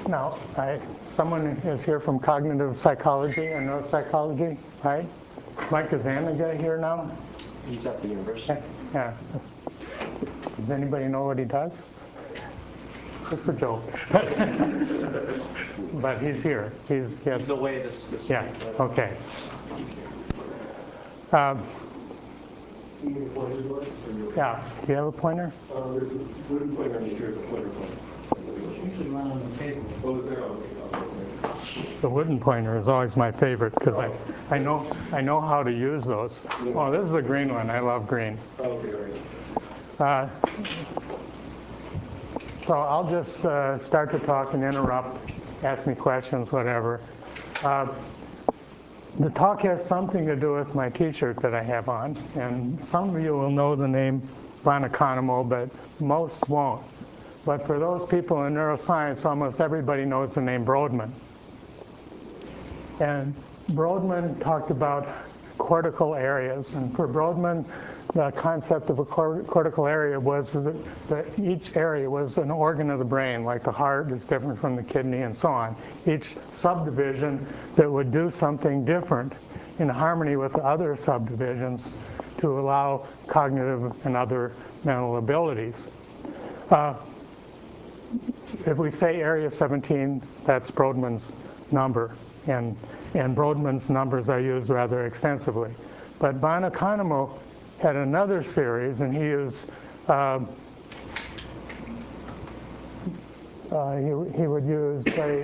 Now, someone is here from cognitive psychology or neuropsychology, right? Mike Gazzaniga here now? He's at the university. Yeah. Does anybody know what he does? It's a joke. But he's here. He's away this week. Yeah, okay. Yeah, do you have a pointer? There's a wooden pointer and here's a pointer pointer. Usually one on the table. Oh, is there? Oh, okay. The wooden pointer is always my favorite because I know how to use those. Oh, this is a green one. I love green. Okay, great. So I'll just start to talk and interrupt, ask me questions, whatever. The talk has something to do with my T-shirt that I have on, and some of you will know the name von Economo, but most won't. But for those people in neuroscience, almost everybody knows the name Brodmann. And Brodmann talked about cortical areas, and for Brodmann, the concept of a cortical area was that each area was an organ of the brain, like the heart is different from the kidney and so on. Each subdivision that would do something different in harmony with the other subdivisions to allow cognitive and other mental abilities. If we say area 17, that's Brodmann's number, and Brodmann's numbers are used rather extensively. But von Economo had another series, and he used he would use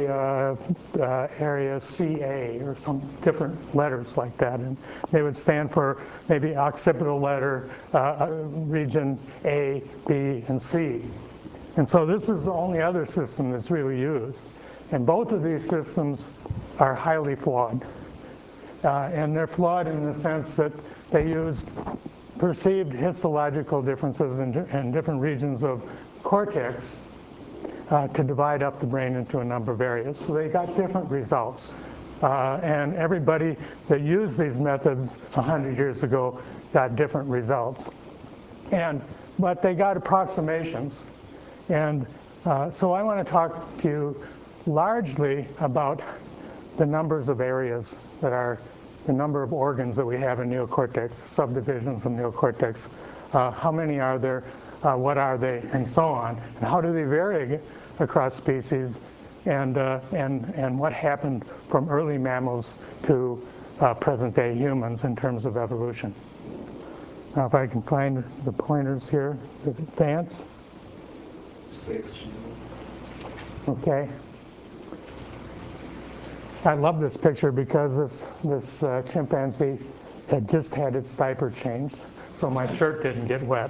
area CA or some different letters like that, and they would stand for maybe occipital letter region A, B, and C. And so this is the only other system that's really used, and both of these systems are highly flawed, and they're flawed in the sense that they used perceived histological differences in different regions of cortex to divide up the brain into a number of areas. So they got different results. And everybody that used these methods 100 years ago got different results. But they got approximations. And so I want to talk to you largely about the numbers of areas that are the number of organs that we have in neocortex, subdivisions of neocortex. How many are there? What are they? And so on. And how do they vary across species? And what happened from early mammals to present-day humans in terms of evolution? Now, if I can find the pointers here, advance. 6. Okay. I love this picture because this chimpanzee had just had its diaper changed, so my shirt didn't get wet.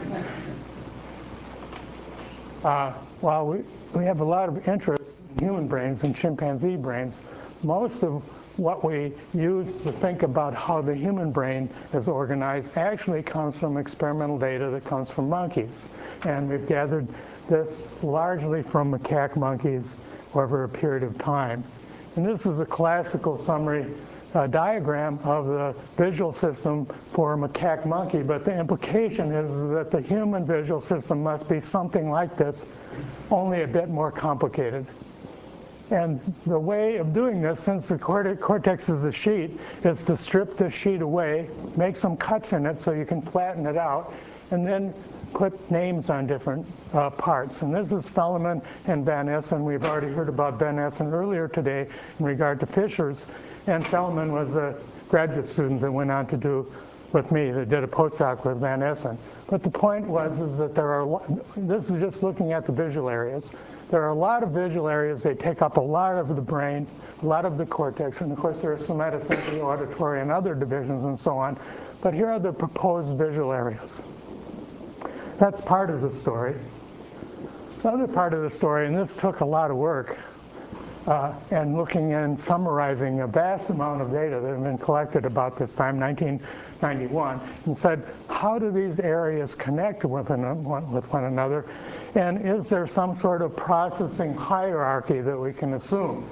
While we have a lot of interest in human brains and chimpanzee brains, most of what we use to think about how the human brain is organized actually comes from experimental data that comes from monkeys. And we've gathered this largely from macaque monkeys over a period of time. And this is a classical summary diagram of the visual system for a macaque monkey, but the implication is that the human visual system must be something like this, only a bit more complicated. And the way of doing this, since the cortex is a sheet, is to strip this sheet away, make some cuts in it so you can flatten it out, and then put names on different parts. And this is Felleman and Van Essen. We've already heard about Van Essen earlier today in regard to Fishers. And Felleman was a graduate student that went on to do with me, that did a postdoc with Van Essen. But the point is that there are, this is just looking at the visual areas. There are a lot of visual areas. They take up a lot of the brain, a lot of the cortex, and of course there are somatosensory, auditory, and other divisions and so on. But here are the proposed visual areas. That's part of the story. The other part of the story, and this took a lot of work, and looking and summarizing a vast amount of data that had been collected about this time, 1991, and said, how do these areas connect with one another? And is there some sort of processing hierarchy that we can assume?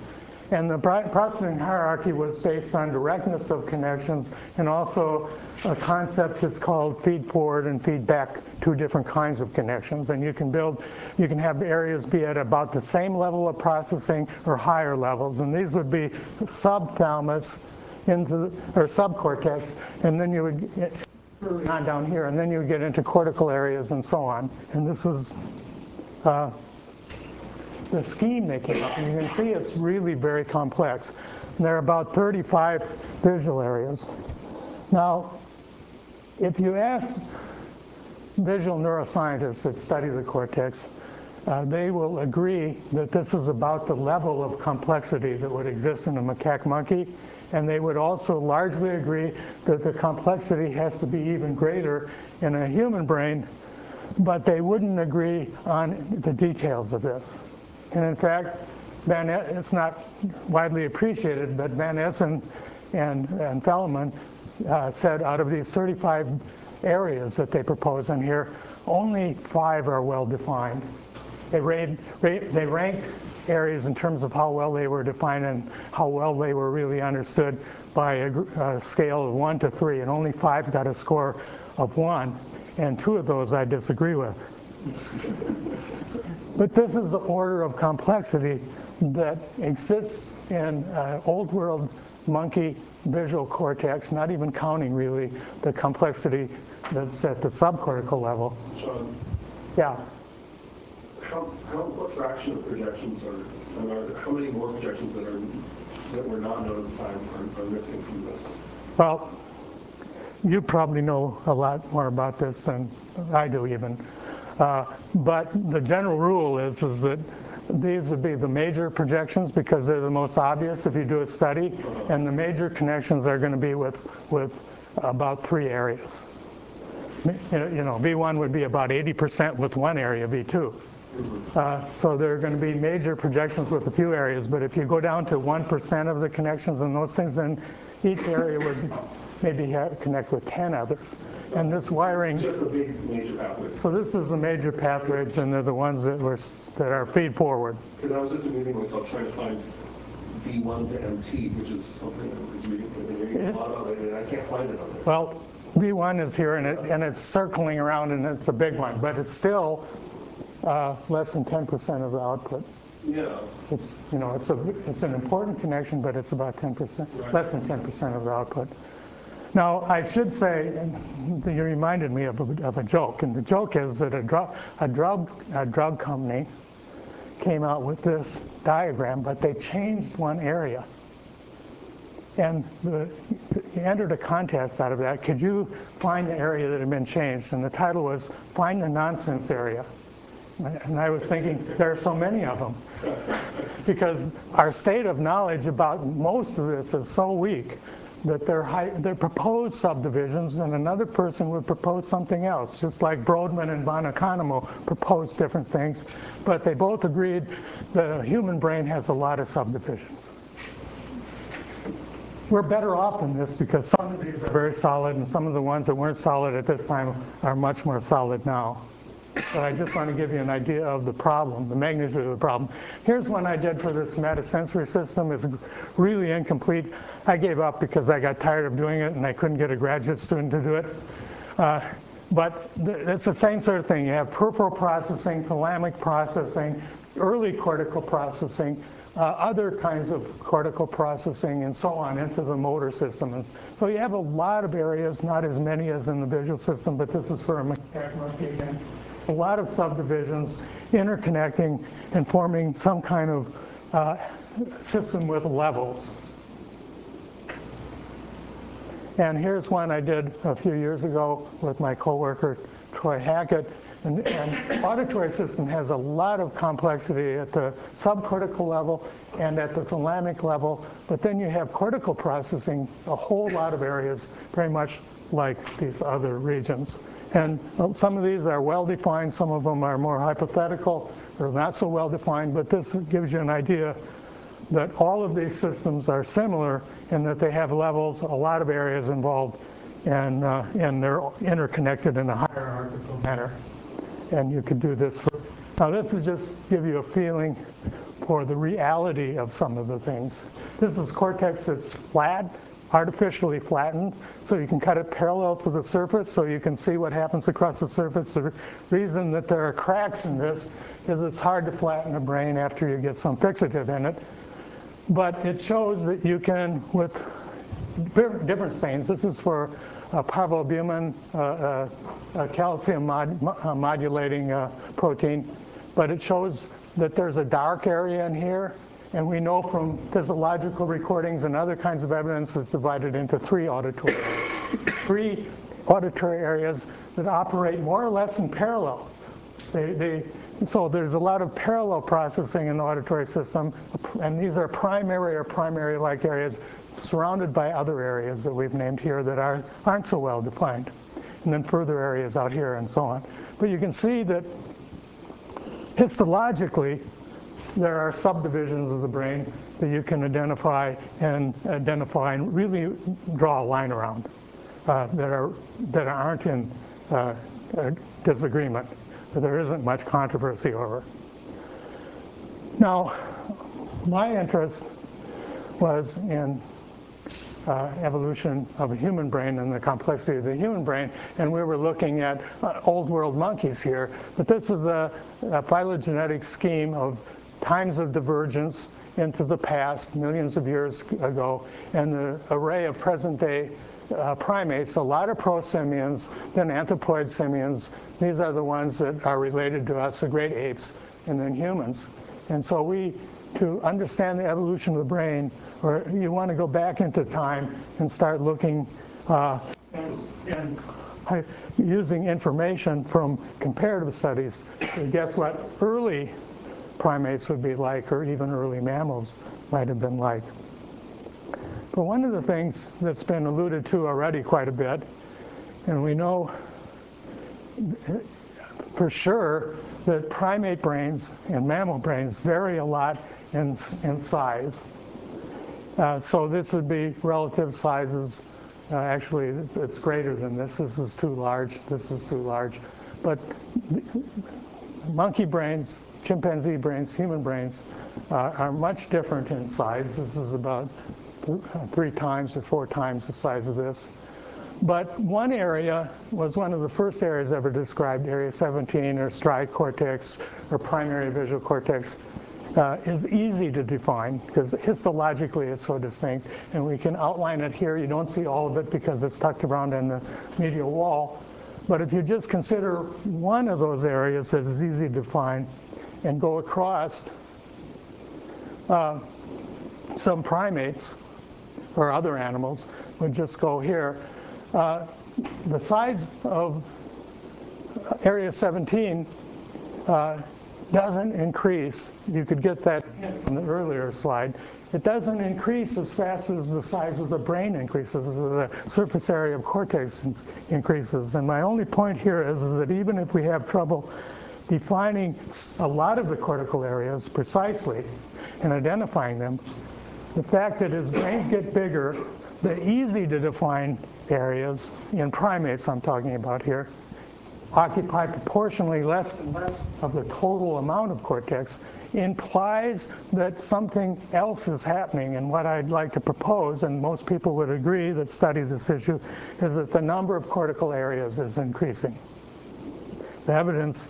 And the processing hierarchy was based on directness of connections, and also a concept that's called feed forward and feedback, two different kinds of connections. And you can have areas be at about the same level of processing or higher levels. And these would be subthalamus or subcortex, and then you would get on down here, and then you would get into cortical areas and so on. And this is the scheme they came up, and you can see it's really very complex. And there are about 35 visual areas. Now, if you ask visual neuroscientists that study the cortex, they will agree that this is about the level of complexity that would exist in a macaque monkey, and they would also largely agree that the complexity has to be even greater in a human brain, but they wouldn't agree on the details of this. And in fact, it's not widely appreciated, but Van Essen and Fellman said out of these 35 areas that they propose in here, only 5 are well defined. They ranked areas in terms of how well they were defined and how well they were really understood by a scale of 1 to 3, and only 5 got a score of 1, and 2 of those I disagree with. But this is the order of complexity that exists in old world monkey visual cortex, not even counting really the complexity that's at the subcortical level. John, Yeah. what fraction of projections how many more projections that were not known at the time are missing from this? Well, you probably know a lot more about this than I do even. But the general rule is that these would be the major projections because they're the most obvious if you do a study, and the major connections are going to be with about 3 areas. You know, V1 would be about 80% with one area, V2. So there are going to be major projections with a few areas, but if you go down to 1% of the connections and those things, then each area would maybe connect with 10 others. And this wiring, It's just the big major pathways. so this is the major pathways, and they're the ones that are feed forward. Because I was just amusing myself trying to find V1 to MT, which is something I was reading a lot about lately, and I can't find it on there. Well, V1 is here, and it's circling around, and it's a big one, but it's still less than 10% of the output. Yeah. It's, you know, it's an important connection, but it's about 10%, less than 10% of the output. Now, I should say, you reminded me of a joke, and the joke is that a drug company came out with this diagram, but they changed one area. And you entered a contest out of that. Could you find the area that had been changed? And the title was Find the Nonsense Area. And I was thinking, there are so many of them. Because our state of knowledge about most of this is so weak that they're proposed subdivisions, and another person would propose something else, just like Brodmann and von Economo proposed different things, but they both agreed the human brain has a lot of subdivisions. We're better off in this because some of these are very solid, and some of the ones that weren't solid at this time are much more solid now. But I just want to give you an idea of the problem, the magnitude of the problem. Here's one I did for this metasensory system. It's really incomplete. I gave up because I got tired of doing it and I couldn't get a graduate student to do it. But it's the same sort of thing. You have peripheral processing, thalamic processing, early cortical processing, other kinds of cortical processing, and so on into the motor system. And so you have a lot of areas, not as many as in the visual system, but this is for a macaque monkey again. A lot of subdivisions interconnecting and forming some kind of system with levels. And here's one I did a few years ago with my coworker Troy Hackett. And auditory system has a lot of complexity at the subcortical level and at the thalamic level, but then you have cortical processing, a whole lot of areas, very much like these other regions. And some of these are well-defined, some of them are more hypothetical, or not so well-defined, but this gives you an idea that all of these systems are similar in that they have levels, a lot of areas involved, and they're interconnected in a hierarchical manner. And you could do this for Now this is just give you a feeling for the reality of some of the things. This is cortex that's flat, artificially flattened, so you can cut it parallel to the surface so you can see what happens across the surface. The reason that there are cracks in this is it's hard to flatten a brain after you get some fixative in it. But it shows that you can, with different stains, this is for parvalbumin, a calcium modulating protein, but it shows that there's a dark area in here, and we know from physiological recordings and other kinds of evidence it's divided into three auditory areas that operate more or less in parallel. So there's a lot of parallel processing in the auditory system, and these are primary or primary-like areas surrounded by other areas that we've named here that aren't so well defined, and then further areas out here and so on. But you can see that histologically, there are subdivisions of the brain that you can identify and really draw a line around that aren't in disagreement, that there isn't much controversy over. Now, my interest was in evolution of a human brain and the complexity of the human brain, and we were looking at old world monkeys here, but this is a phylogenetic scheme of times of divergence into the past, millions of years ago, and the array of present-day primates, a lot of prosimians, then anthropoid simians. These are the ones that are related to us, the great apes, and then humans. And so to understand the evolution of the brain, or you want to go back into time and start looking and using information from comparative studies to guess what early primates would be like, or even early mammals might have been like. But one of the things that's been alluded to already quite a bit, and we know for sure that primate brains and mammal brains vary a lot in size. So this would be relative sizes. Actually, it's greater than this. This is too large. This is too large. But monkey brains, chimpanzee brains, human brains are much different in size. This is about 3 times or 4 times the size of this. But one area was one of the first areas ever described, Area 17, or striate cortex, or primary visual cortex, is easy to define because histologically it's so distinct, and we can outline it here. You don't see all of it because it's tucked around in the medial wall. But if you just consider one of those areas that is easy to define and go across some primates or other animals, would just go here. The size of Area 17 doesn't increase. You could get that from the earlier slide. It doesn't increase as fast as the size of the brain increases, or the surface area of cortex increases. And my only point here is that even if we have trouble defining a lot of the cortical areas precisely and identifying them, the fact that as brains get bigger, the easy to define areas in primates I'm talking about here occupy proportionally less and less of the total amount of cortex, implies that something else is happening. And what I'd like to propose, and most people would agree that study this issue, is that the number of cortical areas is increasing. The evidence,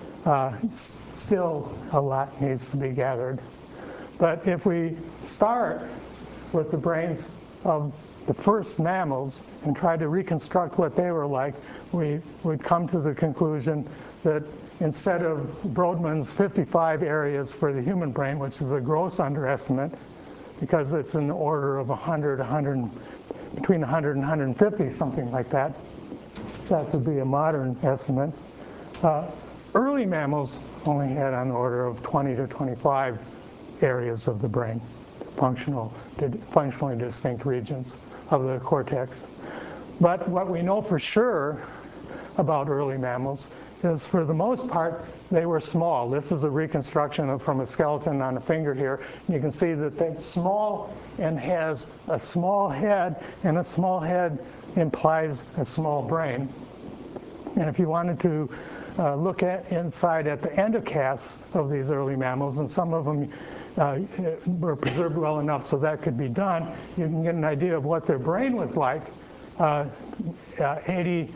still a lot needs to be gathered. But if we start with the brains of the first mammals and try to reconstruct what they were like, we would come to the conclusion that instead of Brodmann's 55 areas for the human brain, which is a gross underestimate, because it's in the order of between 100 and 150, something like that. That would be a modern estimate. Early mammals only had on the order of 20 to 25 areas of the brain, functionally distinct regions of the cortex. But what we know for sure about early mammals is, for the most part, they were small. This is a reconstruction from a skeleton on a finger here. You can see that they're small and has a small head, and a small head implies a small brain. And if you wanted to look at inside at the endocasts of these early mammals, and some of them were preserved well enough so that could be done, you can get an idea of what their brain was like 80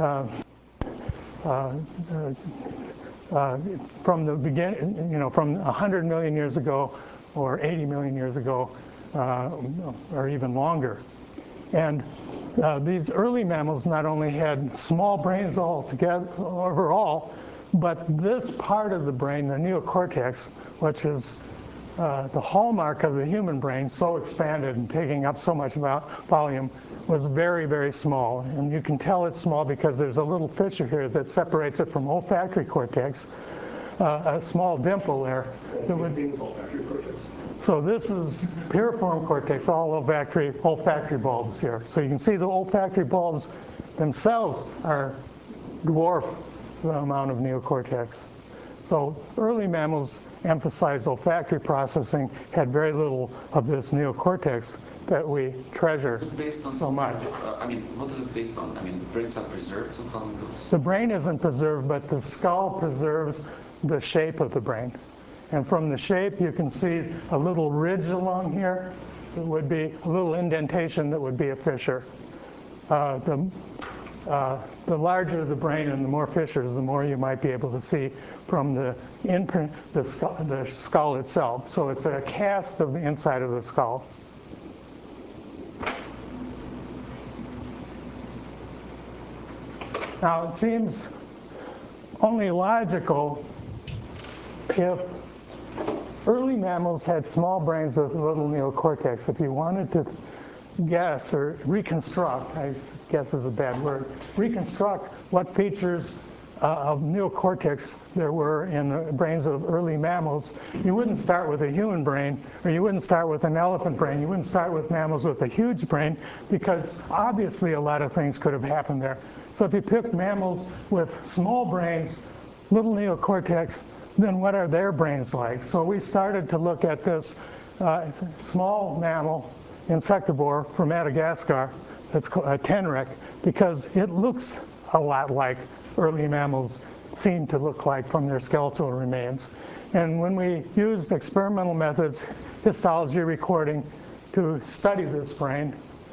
from the beginning, from 100 million years ago or 80 million years ago or even longer. And these early mammals not only had small brains altogether overall, but this part of the brain, the neocortex, which is the hallmark of the human brain, so expanded and taking up so much volume, was very, very small. And you can tell it's small because there's a little fissure here that separates it from olfactory cortex, a small dimple there. Olfactory cortex. So this is piriform cortex, all olfactory bulbs here. So you can see the olfactory bulbs themselves are dwarf the amount of neocortex. So early mammals emphasized olfactory processing, had very little of this neocortex that we treasure so much. What is it based on? The brains are preserved somehow? The brain isn't preserved, but the skull preserves the shape of the brain. And from the shape, you can see a little ridge along here. It would be a little indentation that would be a fissure. The larger the brain and the more fissures, the more you might be able to see from the imprint, the skull itself. So it's a cast of the inside of the skull. Now it seems only logical if early mammals had small brains with little neocortex. If you wanted to guess or reconstruct, I guess is a bad word, reconstruct what features of neocortex there were in the brains of early mammals, you wouldn't start with a human brain, or you wouldn't start with an elephant brain, you wouldn't start with mammals with a huge brain, because obviously a lot of things could have happened there. So if you pick mammals with small brains, little neocortex, then what are their brains like? So we started to look at this small mammal, insectivore from Madagascar, that's called a tenrec, because it looks a lot like early mammals seem to look like from their skeletal remains. And when we used experimental methods, histology recording, to study this brain,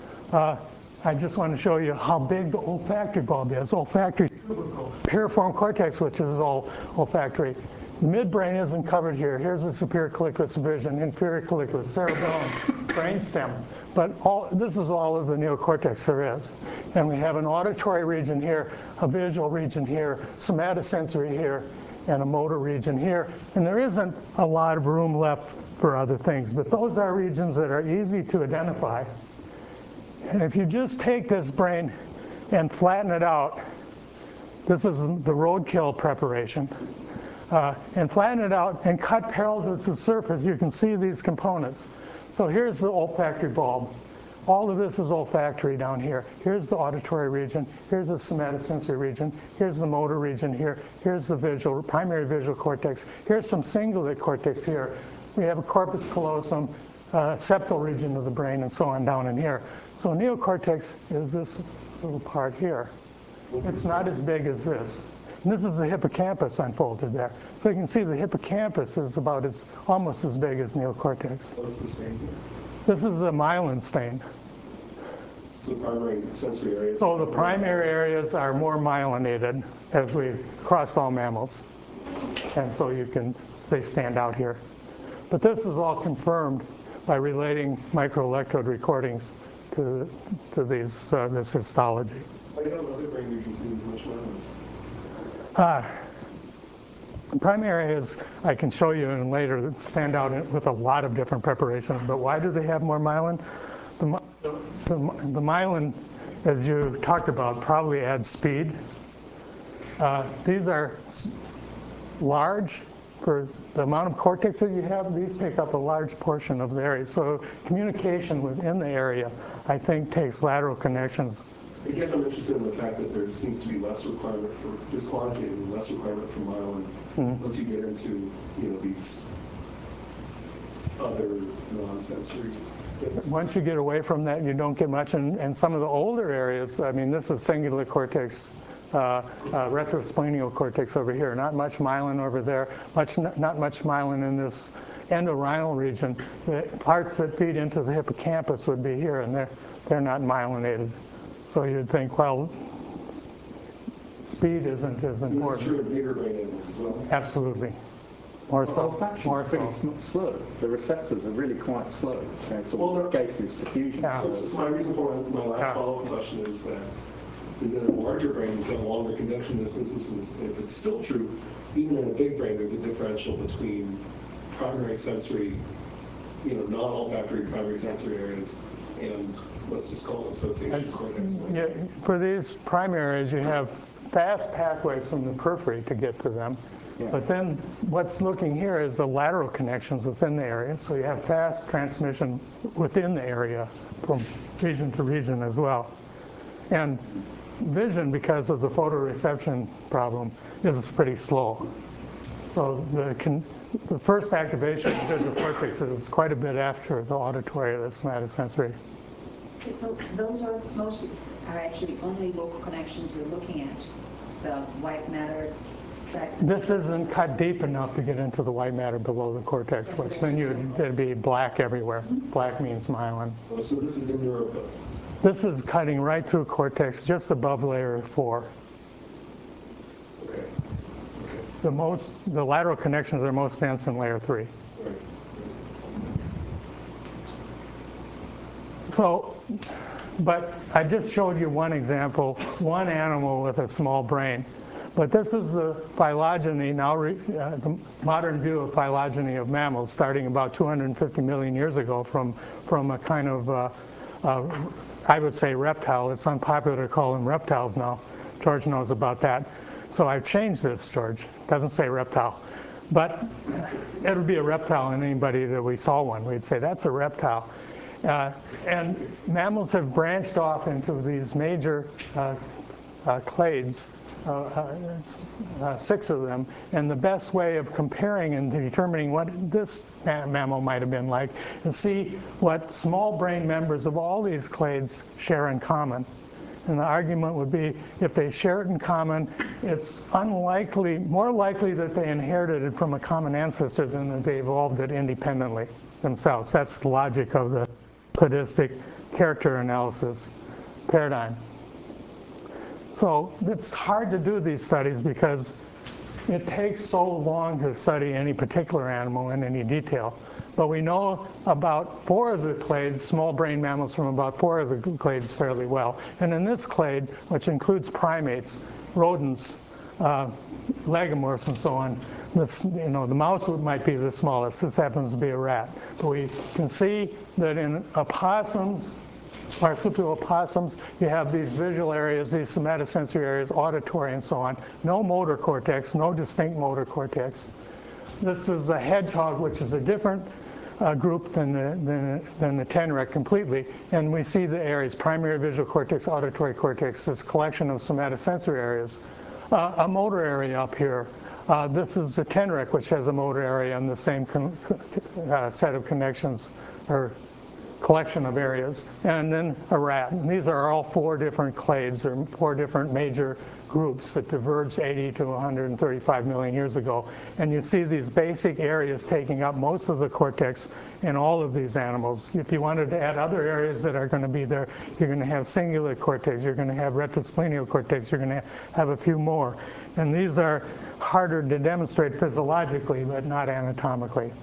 I just want to show you how big the olfactory bulb is. Olfactory tubercle, piriform cortex, which is all olfactory. The midbrain isn't covered here. Here's the superior colliculus vision, inferior colliculus, cerebellum, brainstem. But this is all of the neocortex there is. And we have an auditory region here, a visual region here, somatosensory here, and a motor region here. And there isn't a lot of room left for other things. But those are regions that are easy to identify. And if you just take this brain and flatten it out, this is the roadkill preparation, and flatten it out and cut parallel to the surface, you can see these components. So here's the olfactory bulb. All of this is olfactory down here. Here's the auditory region. Here's the somatosensory region. Here's the motor region here. Here's the primary visual cortex. Here's some cingulate cortex here. We have a corpus callosum, septal region of the brain, and so on down in here. So neocortex is this little part here. It's not as big as this. And this is the hippocampus unfolded there. So you can see the hippocampus is almost as big as neocortex. What's the stain here? This is the myelin stain. So primary sensory areas. So the primary areas are more myelinated as we crossed all mammals. And so they stand out here. But this is all confirmed by relating microelectrode recordings to this histology. Why don't other brain regions need as much myelin? Primary areas I can show you in later that stand out with a lot of different preparations. But why do they have more myelin? The myelin, as you talked about, probably adds speed. These are large. For the amount of cortex that you have, these take up a large portion of the area. So communication within the area, I think, takes lateral connections. I guess I'm interested in the fact that there seems to be less requirement for, just quantitatively, less requirement for myelin once you get into, these other non-sensory things. Once you get away from that, you don't get much. And some of the older areas, this is cingulate cortex retrosplenial cortex over here. Not much myelin over there, not much myelin in this endorhinal region. The parts that feed into the hippocampus would be here, and they're not myelinated. So you'd think, well, speed isn't as important. This is true of bigger brain animals as well. Absolutely. More so. Olfaction is pretty slow. The receptors are really quite slow. It's all gaseous diffusion. Yeah. So my reason for my last follow-up question is that in a larger brain, you've got longer conduction distances, and if it's still true, even in a big brain, there's a differential between primary sensory, non-olfactory primary sensory areas and let's just call it association cortex. Yeah, for these primary areas, you have fast pathways from the periphery to get to them. Yeah. But then what's looking here is the lateral connections within the area. So you have fast transmission within the area from region to region as well. And vision, because of the photoreception problem, is pretty slow. So the first activation of the visual cortex is quite a bit after the auditory or the somatosensory. Okay, so those are actually only local connections we're looking at, the white matter tract. This isn't cut deep enough to get into the white matter below the cortex, which then it'd be black everywhere. Black means myelin. Oh, so this is in Europe. This is cutting right through cortex, just above layer 4. Okay. The lateral connections are most dense in layer 3. Right. So, but I just showed you one example, one animal with a small brain. But this is the phylogeny, the modern view of phylogeny of mammals, starting about 250 million years ago from a kind of, I would say reptile. It's unpopular to call them reptiles now. George knows about that. So I've changed this, George. It doesn't say reptile. But it would be a reptile in anybody that we saw one. We'd say, that's a reptile. And mammals have branched off into these major clades, 6 of them. And the best way of comparing and determining what this mammal might have been like is see what small brain members of all these clades share in common. And the argument would be, if they share it in common, it's more likely that they inherited it from a common ancestor than that they evolved it independently themselves. That's the logic of the cladistic character analysis paradigm. So it's hard to do these studies because it takes so long to study any particular animal in any detail. But we know about 4 of the clades, small brain mammals from about 4 of the clades fairly well. And in this clade, which includes primates, rodents, lagomorphs, and so on, the mouse might be the smallest. This happens to be a rat. But we can see that in opossums, marsupial opossums, you have these visual areas, these somatosensory areas, auditory, and so on. No motor cortex, no distinct motor cortex. This is a hedgehog, which is a different group than the tenrec completely. And we see the areas, primary visual cortex, auditory cortex, this collection of somatosensory areas. A motor area up here. This is the tenrec, which has a motor area and the same set of connections, or collection of areas. And then a rat. And these are all 4 different clades, or 4 different major groups that diverged 80 to 135 million years ago. And you see these basic areas taking up most of the cortex in all of these animals. If you wanted to add other areas that are going to be there, you're going to have cingulate cortex, you're going to have retrosplenial cortex, you're going to have a few more. And these are harder to demonstrate physiologically, but not anatomically.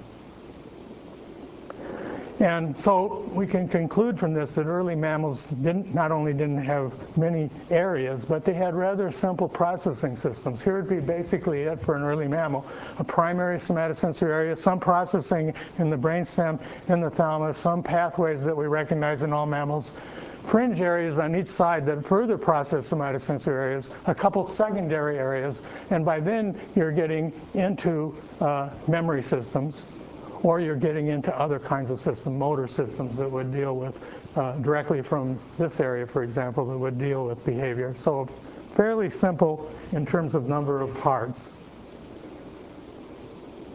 And so we can conclude from this that early mammals not only didn't have many areas, but they had rather simple processing systems. Here would be basically it for an early mammal: a primary somatosensory area, some processing in the brainstem, in the thalamus, some pathways that we recognize in all mammals, fringe areas on each side that further process somatosensory areas, a couple secondary areas, and by then you're getting into memory systems, or you're getting into other kinds of systems, motor systems that would deal with, directly from this area, for example, that would deal with behavior. So fairly simple in terms of number of parts.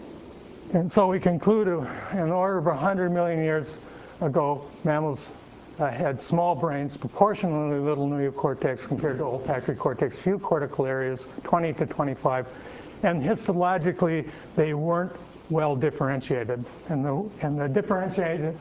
And so we conclude in the order of 100 million years ago, mammals had small brains, proportionally little neocortex compared to olfactory cortex, few cortical areas, 20 to 25. And histologically, they weren't well differentiated. And the differentiation,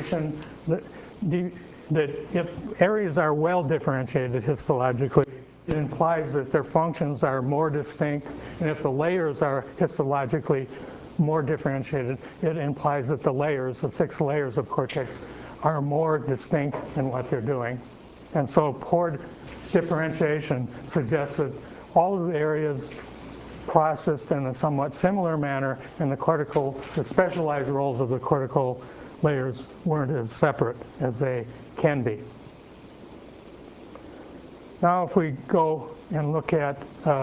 that if areas are well differentiated histologically, it implies that their functions are more distinct. And if the layers are histologically more differentiated, it implies that the layers, the 6 layers of cortex, are more distinct in what they're doing. And so poor differentiation suggests that all of the areas processed in a somewhat similar manner, and the specialized roles of the cortical layers weren't as separate as they can be. Now if we go and look at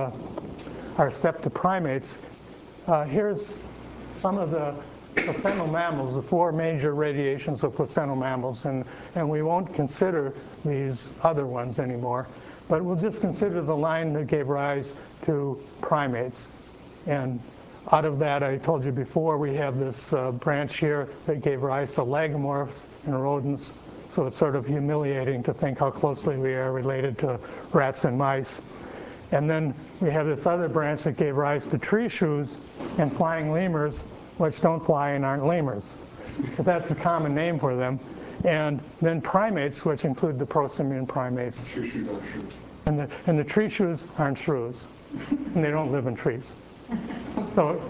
our step to primates, here's some of the placental mammals, the 4 major radiations of placental mammals, and we won't consider these other ones anymore, but we'll just consider the line that gave rise to primates. And out of that, I told you before, we have this branch here that gave rise to lagomorphs and rodents, so it's sort of humiliating to think how closely we are related to rats and mice. And then we have this other branch that gave rise to tree shrews and flying lemurs, which don't fly and aren't lemurs. But that's a common name for them. And then primates, which include the prosimian primates. Tree shrews aren't shrews. And the tree shrews aren't shrews. And they don't live in trees. So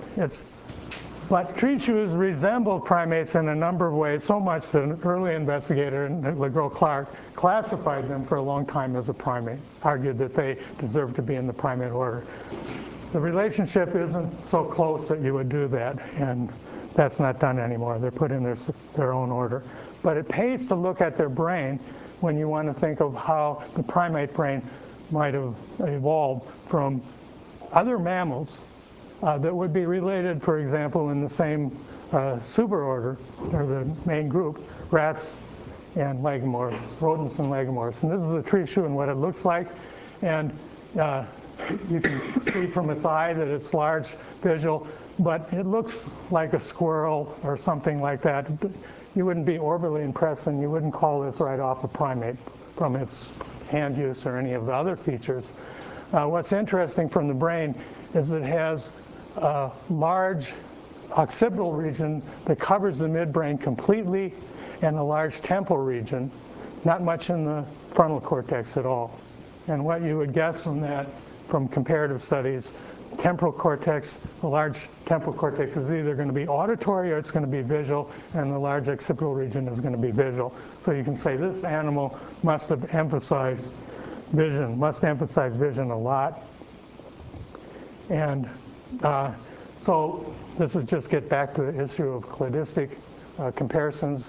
but tree shrews resemble primates in a number of ways, so much that an early investigator, LeGros-Clark, classified them for a long time as a primate, argued that they deserved to be in the primate order. The relationship isn't so close that you would do that, and that's not done anymore. They're put in their own order. But it pays to look at their brain when you want to think of how the primate brain might have evolved from other mammals that would be related, for example, in the same superorder, or the main group, rats and lagomorphs, rodents and lagomorphs. And this is a tree shrew and what it looks like. And you can see from its eye that it's large visual, but it looks like a squirrel or something like that. You wouldn't be orbitally impressed, and you wouldn't call this right off a primate from its hand use or any of the other features. What's interesting from the brain is it has a large occipital region that covers the midbrain completely, and a large temporal region, not much in the frontal cortex at all. And what you would guess from that, from comparative studies, temporal cortex, the large temporal cortex is either going to be auditory or it's going to be visual, and the large occipital region is going to be visual. So you can say this animal must have emphasized vision a lot. And so this is just get back to the issue of cladistic comparisons.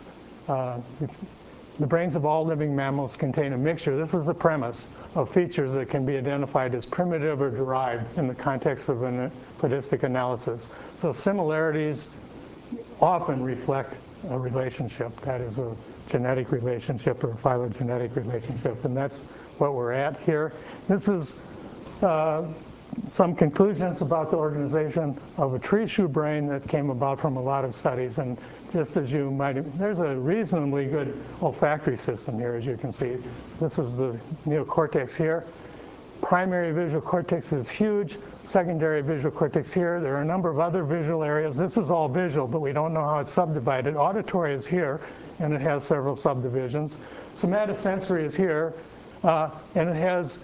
The brains of all living mammals contain a mixture, this is the premise, of features that can be identified as primitive or derived in the context of a cladistic analysis. So similarities often reflect a relationship, that is a genetic relationship or a phylogenetic relationship, and that's what we're at here. This is some conclusions about the organization of a tree shrew brain that came about from a lot of studies. And just as you might, there's a reasonably good olfactory system here, as you can see. This is the neocortex here. Primary visual cortex is huge. Secondary visual cortex here. There are a number of other visual areas. This is all visual, but we don't know how it's subdivided. Auditory is here, and it has several subdivisions. Somatosensory is here, and it has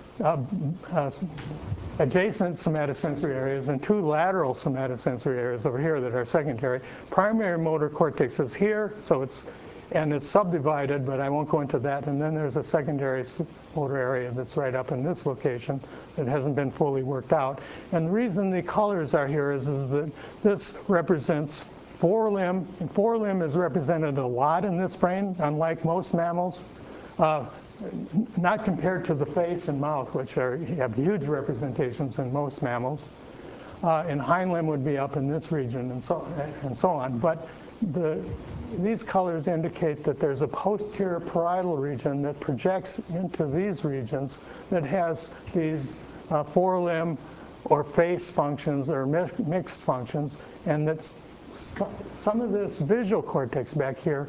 adjacent somatosensory areas and 2 lateral somatosensory areas over here that are secondary. Primary motor cortex is here, so it's subdivided, but I won't go into that. And then there's a secondary motor area that's right up in this location that hasn't been fully worked out. And the reason the colors are here is that this represents forelimb, and forelimb is represented a lot in this brain, unlike most mammals. Not compared to the face and mouth, which have huge representations in most mammals. And hind limb would be up in this region, and so on. But these colors indicate that there's a posterior parietal region that projects into these regions that has these forelimb or face functions or mixed functions, and that some of this visual cortex back here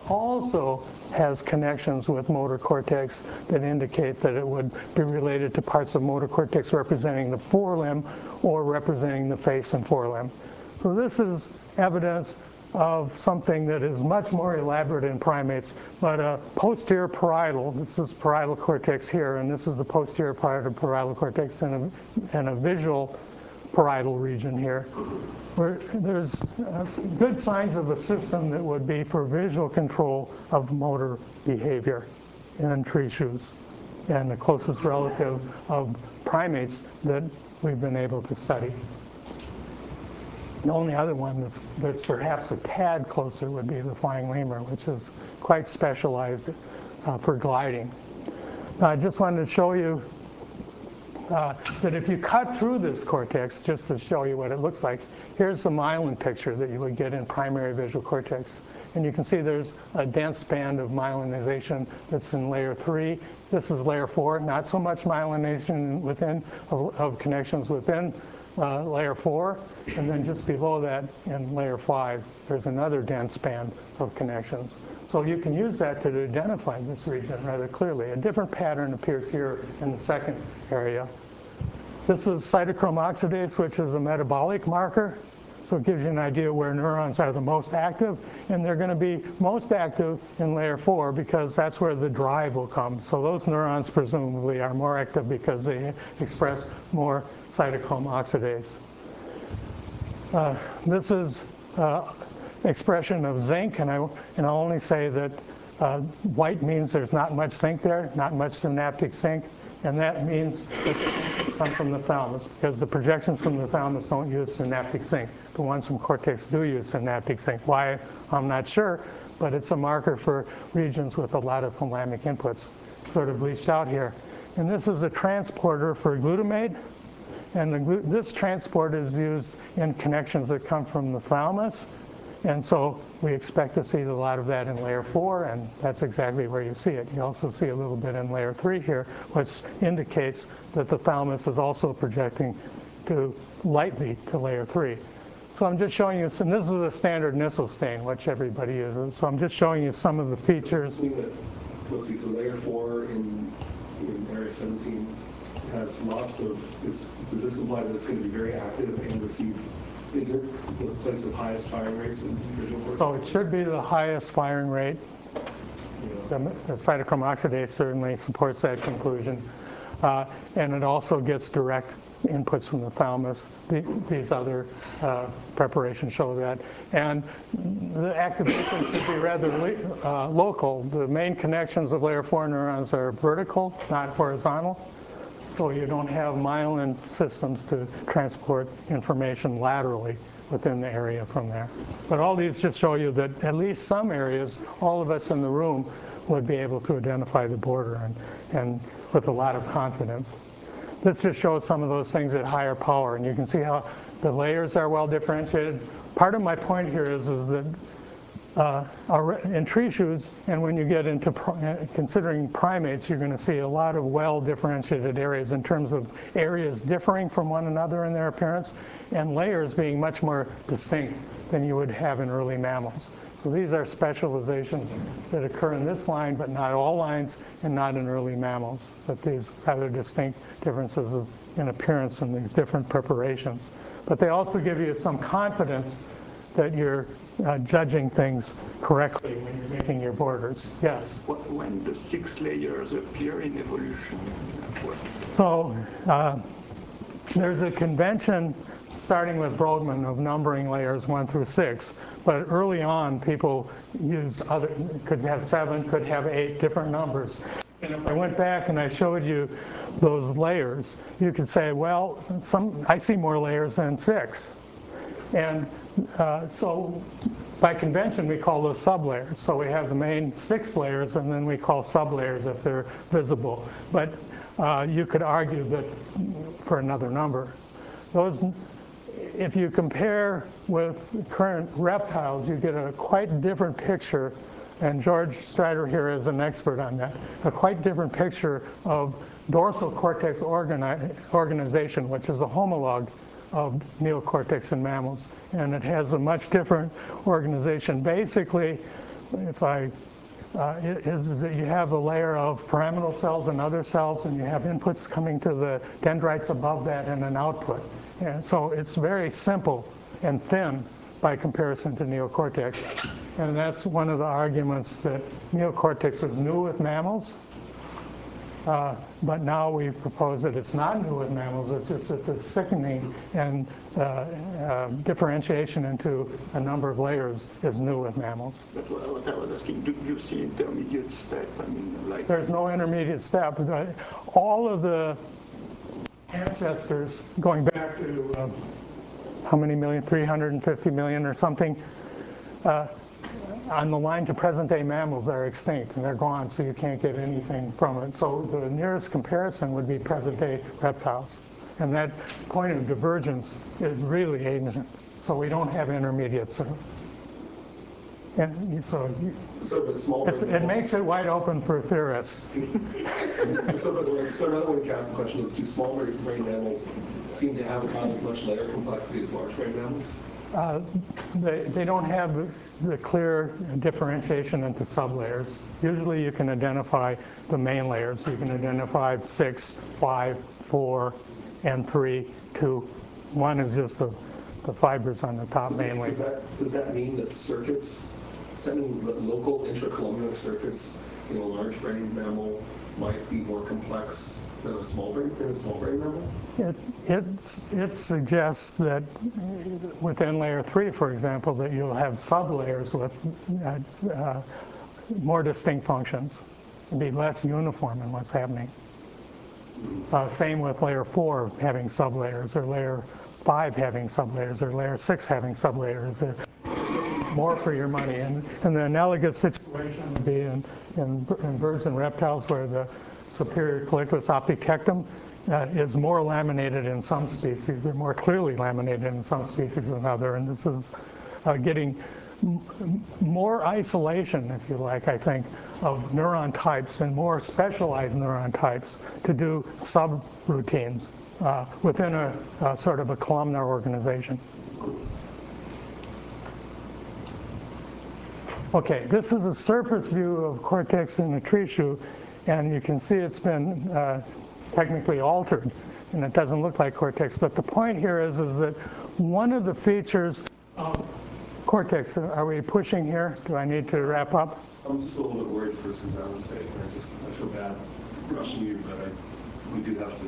also has connections with motor cortex that indicate that it would be related to parts of motor cortex representing the forelimb or representing the face and forelimb. So this is evidence of something that is much more elaborate in primates, but a posterior parietal, this is parietal cortex here, and this is the posterior part of parietal cortex, and a visual parietal region here, where there's good signs of a system that would be for visual control of motor behavior in tree shoes, and the closest relative of primates that we've been able to study. The only other one that's perhaps a tad closer would be the flying lemur, which is quite specialized for gliding. Now, I just wanted to show you that if you cut through this cortex, just to show you what it looks like, here's the myelin picture that you would get in primary visual cortex. And you can see there's a dense band of myelinization that's in layer 3. This is layer 4, not so much myelinization within of connections within layer 4, and then just below that in layer 5, there's another dense band of connections. So you can use that to identify this region rather clearly. A different pattern appears here in the second area. This is cytochrome oxidase, which is a metabolic marker. So it gives you an idea where neurons are the most active, and they're going to be most active in layer 4 because that's where the drive will come. So those neurons presumably are more active because they express more cytochrome oxidase. This is expression of zinc, and I'll only say that white means there's not much zinc there, not much synaptic zinc, and that means that it's come from the thalamus, because the projections from the thalamus don't use synaptic zinc. The ones from cortex do use synaptic zinc. Why, I'm not sure, but it's a marker for regions with a lot of thalamic inputs, sort of bleached out here. And this is a transporter for glutamate, and this transport is used in connections that come from the thalamus. And so we expect to see a lot of that in layer 4, and that's exactly where you see it. You also see a little bit in layer 3 here, which indicates that the thalamus is also projecting lightly to layer 3. So I'm just showing you, and this is a standard Nissl stain, which everybody uses. So I'm just showing you some of the features. Let's see, so layer 4 in area 17 has lots of, does this imply that it's going to be very active and receive? Is it the place of highest firing rates in visual cortex? So it should be the highest firing rate. The cytochrome oxidase certainly supports that conclusion. And it also gets direct inputs from the thalamus. These other preparations show that. And the activation should be rather local. The main connections of layer 4 neurons are vertical, not horizontal. So you don't have myelin systems to transport information laterally within the area from there. But all these just show you that at least some areas, all of us in the room would be able to identify the border and with a lot of confidence. This just shows some of those things at higher power, and you can see how the layers are well differentiated. Part of my point here is that in tree shoes, and when you get into considering primates, you're going to see a lot of well-differentiated areas in terms of areas differing from one another in their appearance, and layers being much more distinct than you would have in early mammals. So these are specializations that occur in this line, but not all lines, and not in early mammals, but these rather distinct differences in appearance in these different preparations. But they also give you some confidence that you're judging things correctly when you're making your borders. Yes? When the 6 layers appear in evolution? So there's a convention starting with Brodmann of numbering layers 1 through 6. But early on, people used could have 7, could have 8 different numbers. And if I went back and I showed you those layers, you could say, well, I see more layers than 6. And so by convention, we call those sublayers. So we have the main 6 layers, and then we call sublayers if they're visible. But you could argue that for another number. If you compare with current reptiles, you get a quite different picture, and George Strider here is an expert on that, a quite different picture of dorsal cortex organization, which is a homologue of neocortex in mammals. And it has a much different organization. Basically, is that you have a layer of pyramidal cells and other cells, and you have inputs coming to the dendrites above that and an output. And so it's very simple and thin by comparison to neocortex. And that's one of the arguments that neocortex is new with mammals. But now we propose that it's not new with mammals, it's just that the thickening and differentiation into a number of layers is new with mammals. That's what I was asking. Do you see intermediate step? I mean, like... There's no intermediate step. All of the ancestors, going back to how many million, 350 million or something, on the line to present-day mammals are extinct, and they're gone, so you can't get anything from it. So the nearest comparison would be present-day reptiles. And that point of divergence is really ancient. So we don't have intermediates. And so it makes it wide open for theorists. So another way to ask the question is, do small brain mammals seem to have about as much layer complexity as large brain mammals? They don't have the clear differentiation into sublayers. Usually you can identify the main layers. You can identify 6, 5, 4, and 3, 2. 1 is just the fibers on the top mainly. Does that mean that circuits, local intracolumnar circuits in a large brain mammal might be more complex than a small brain mammal? It suggests that within layer 3, for example, that you'll have sublayers with more distinct functions, and be less uniform in what's happening. Same with layer 4 having sublayers, or layer 5 having sublayers, or layer 6 having sublayers. More for your money. And the analogous situation would be in birds and reptiles, where the superior colliculus optictectum is more laminated in some species. They're more clearly laminated in some species than other. And this is getting more isolation, if you like, I think, of neuron types and more specialized neuron types to do subroutines within a sort of a columnar organization. Okay, this is a surface view of cortex in the treeshrew, and you can see it's been technically altered, and it doesn't look like cortex. But the point here is that one of the features of cortex, are we pushing here? Do I need to wrap up? I'm just a little bit worried for Suzanne's sake. I feel bad rushing you, but we do have to.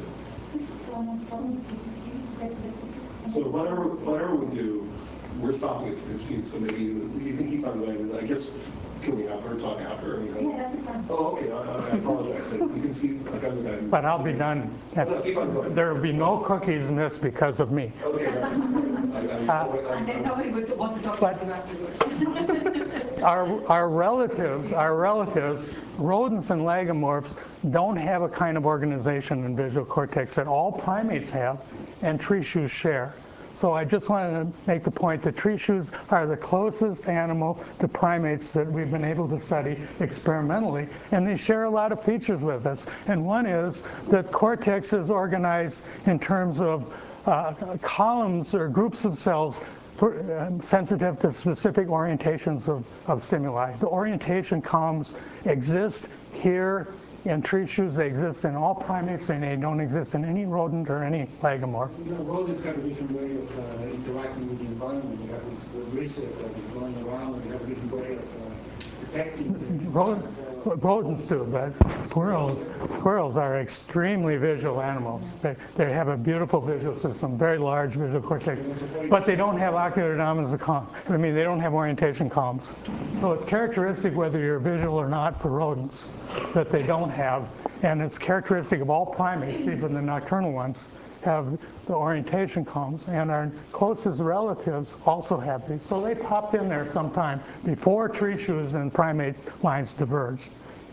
So whatever we do, we're stopping at 15, so maybe you can keep on going. I guess, can we have her talk after? Yeah, that's fine. Oh, okay, I apologize. You can see, like, I'm the guy. But I'll be done. No, keep on going. There will be no cookies missed because of me. Okay, And then nobody would want to talk about it afterwards. Our relatives, rodents and lagomorphs, don't have a kind of organization in visual cortex that all primates have and tree shrews share. So I just wanted to make the point that tree shrews are the closest animal to primates that we've been able to study experimentally, and they share a lot of features with us. And one is that cortex is organized in terms of columns or groups of cells sensitive to specific orientations of stimuli. The orientation columns exist here in tree shrews. They exist in all primates, and they don't exist in any rodent or any lagomorph. You know, rodents have a different way of interacting with the environment. You have this reset that is going around, and you have a different way of protecting. Rodents do, but squirrels are extremely visual animals. They have a beautiful visual system, very large visual cortex, but they don't have ocular dominance columns. I mean, they don't have orientation columns. So it's characteristic whether you're visual or not for rodents that they don't have, and it's characteristic of all primates, even the nocturnal ones, have the orientation columns, and our closest relatives also have these. So they popped in there sometime before tree shrews and primate lines diverged.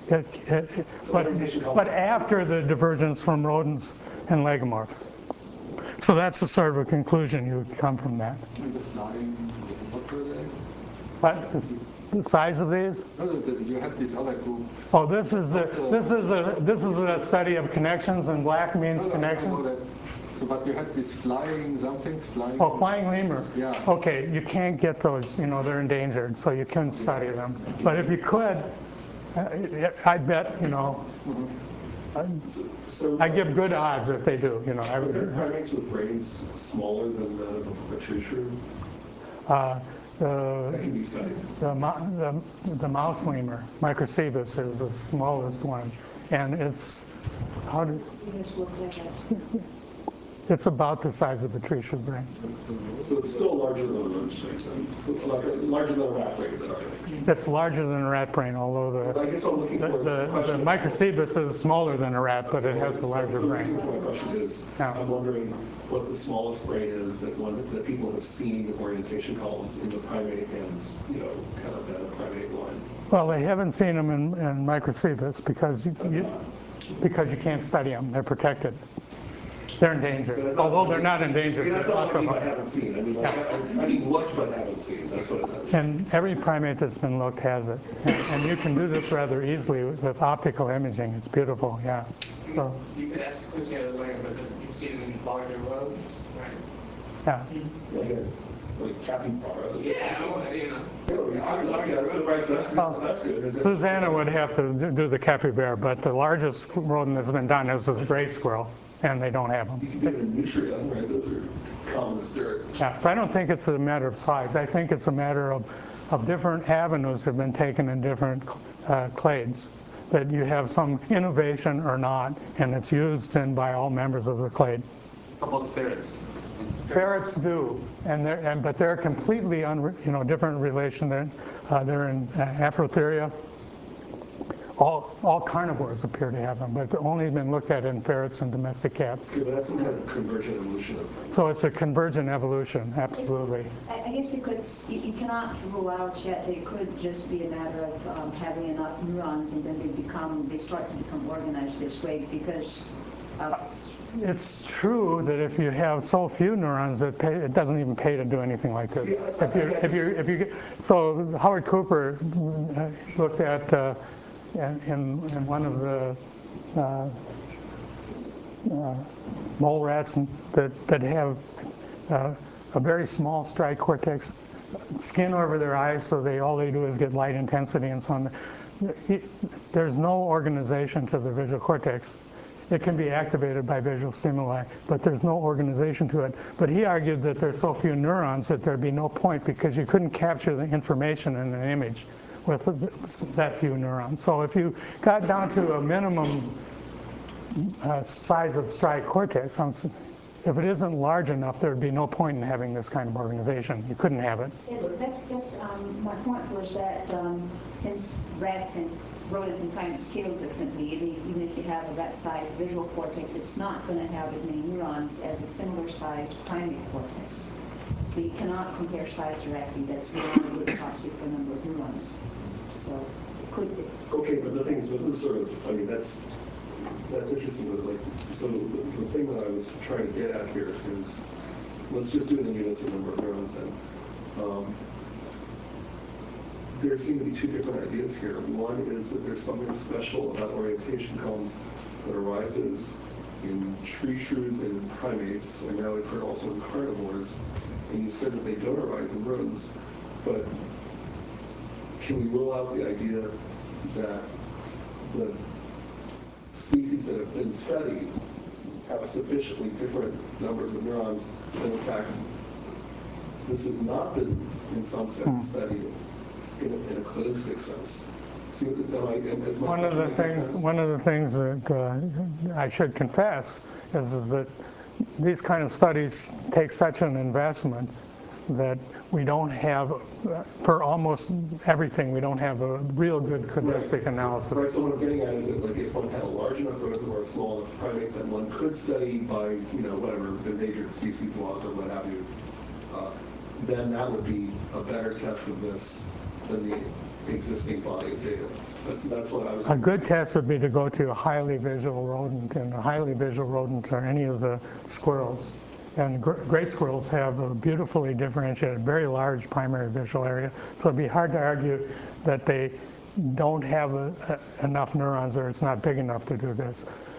But after the divergence from rodents and lagomorphs. So that's the sort of a conclusion you would come from that. And the flying, what were they? But the size of these? No, you have this other group. Oh, this is a study of connections, and black means connections. So, but you had these flying somethings, flying. Oh, flying lemur. Yeah. Okay, you can't get those, they're endangered, so you couldn't study them. But if you could, I bet, So I give good odds if they do, are there primates with brains smaller than that of a tree shrew that The, can be studied? the mouse lemur, Microcebus, is the smallest one. And it's, You just looked at it. it's about the size of the tree shrew brain. So it's still larger than a roach brain, larger than a rat brain, sorry. It's larger than a rat brain, although I guess what I'm looking for is the a question. Microcebus is smaller than a rat, but it has the larger So the reason brain. for my question is, Yeah. I'm wondering what the smallest brain is that people have seen orientation columns in the primate and, kind of that primate line. Well, they haven't seen them in Microcebus because you can't study them. They're protected. They're endangered. Although they're not endangered. That's they're not what I mean by ultra- haven't seen. I mean looked but haven't seen. That's what it is. And every primate that's been looked has it. And you can do this rather easily with optical imaging. It's beautiful, yeah. So, You could ask the question the other way, but you see them in larger roads, right? yeah. Like capybaras. Yeah, Yeah, so that's good. Is it- Susanna would have to do the capybara, but the largest rodent that's been done is the gray squirrel, and they don't have You them. can do it in nutria, right? Those are common as dirt. Yeah, so I don't think it's a matter of size. I think it's a matter of different avenues have been taken in different clades. That you have some innovation or not, and it's used in by all members of the clade. How about ferrets? Ferrets do, but they're completely different relation. They're in Afrotheria. All carnivores appear to have them, but they've only been looked at in ferrets and domestic cats. Okay, but that's some kind of convergent evolution of So it's a convergent evolution, absolutely. I guess you cannot rule out yet that it could just be a matter of having enough neurons and then they start to become organized this way because It's true that if you have so few neurons, it doesn't even pay to do anything like this. So Howard Cooper looked at in one of the mole rats that have a very small striate cortex, skin over their eyes, so all they do is get light intensity and so on. There's no organization to the visual cortex. It can be activated by visual stimuli, but there's no organization to it. But he argued that there's so few neurons that there'd be no point because you couldn't capture the information in an image with that few neurons. So if you got down to a minimum size of striate cortex, if it isn't large enough, there'd be no point in having this kind of organization. You couldn't have it. That's my point was that since rats and rodents and primates scale differently, even if you have a rat-sized visual cortex, it's not going to have as many neurons as a similar-sized primate cortex. So you cannot compare size directly. That's not a good proxy for the number of neurons. So it could be. Okay, but the thing is, with this sort of, I mean, that's interesting, but so the thing that I was trying to get at here is, let's just do it in units of number of neurons then. There seem to be two different ideas here. One is that there's something special about orientation columns that arises in tree shrews and in primates, and now we've heard also in carnivores, and you said that they don't arise in rodents, but can we rule out the idea that the species that have been studied have sufficiently different numbers of neurons, and in fact, this has not been, in some sense, studied in a cladistic sense. See, One of the things that I should confess is that these kind of studies take such an investment that we don't have, for almost everything, we don't have a real good cladistic analysis. Right, so what I'm getting at is that if one had a large enough rodent or a small enough primate that one could study by, whatever, endangered species laws or what have you, then that would be a better test of this than the existing body of data. That's what I was. A good test would be to go to a highly visual rodent, and a highly visual rodent are any of the squirrels. And gray squirrels have a beautifully differentiated, very large primary visual area. So it'd be hard to argue that they don't have enough neurons or it's not big enough to do this.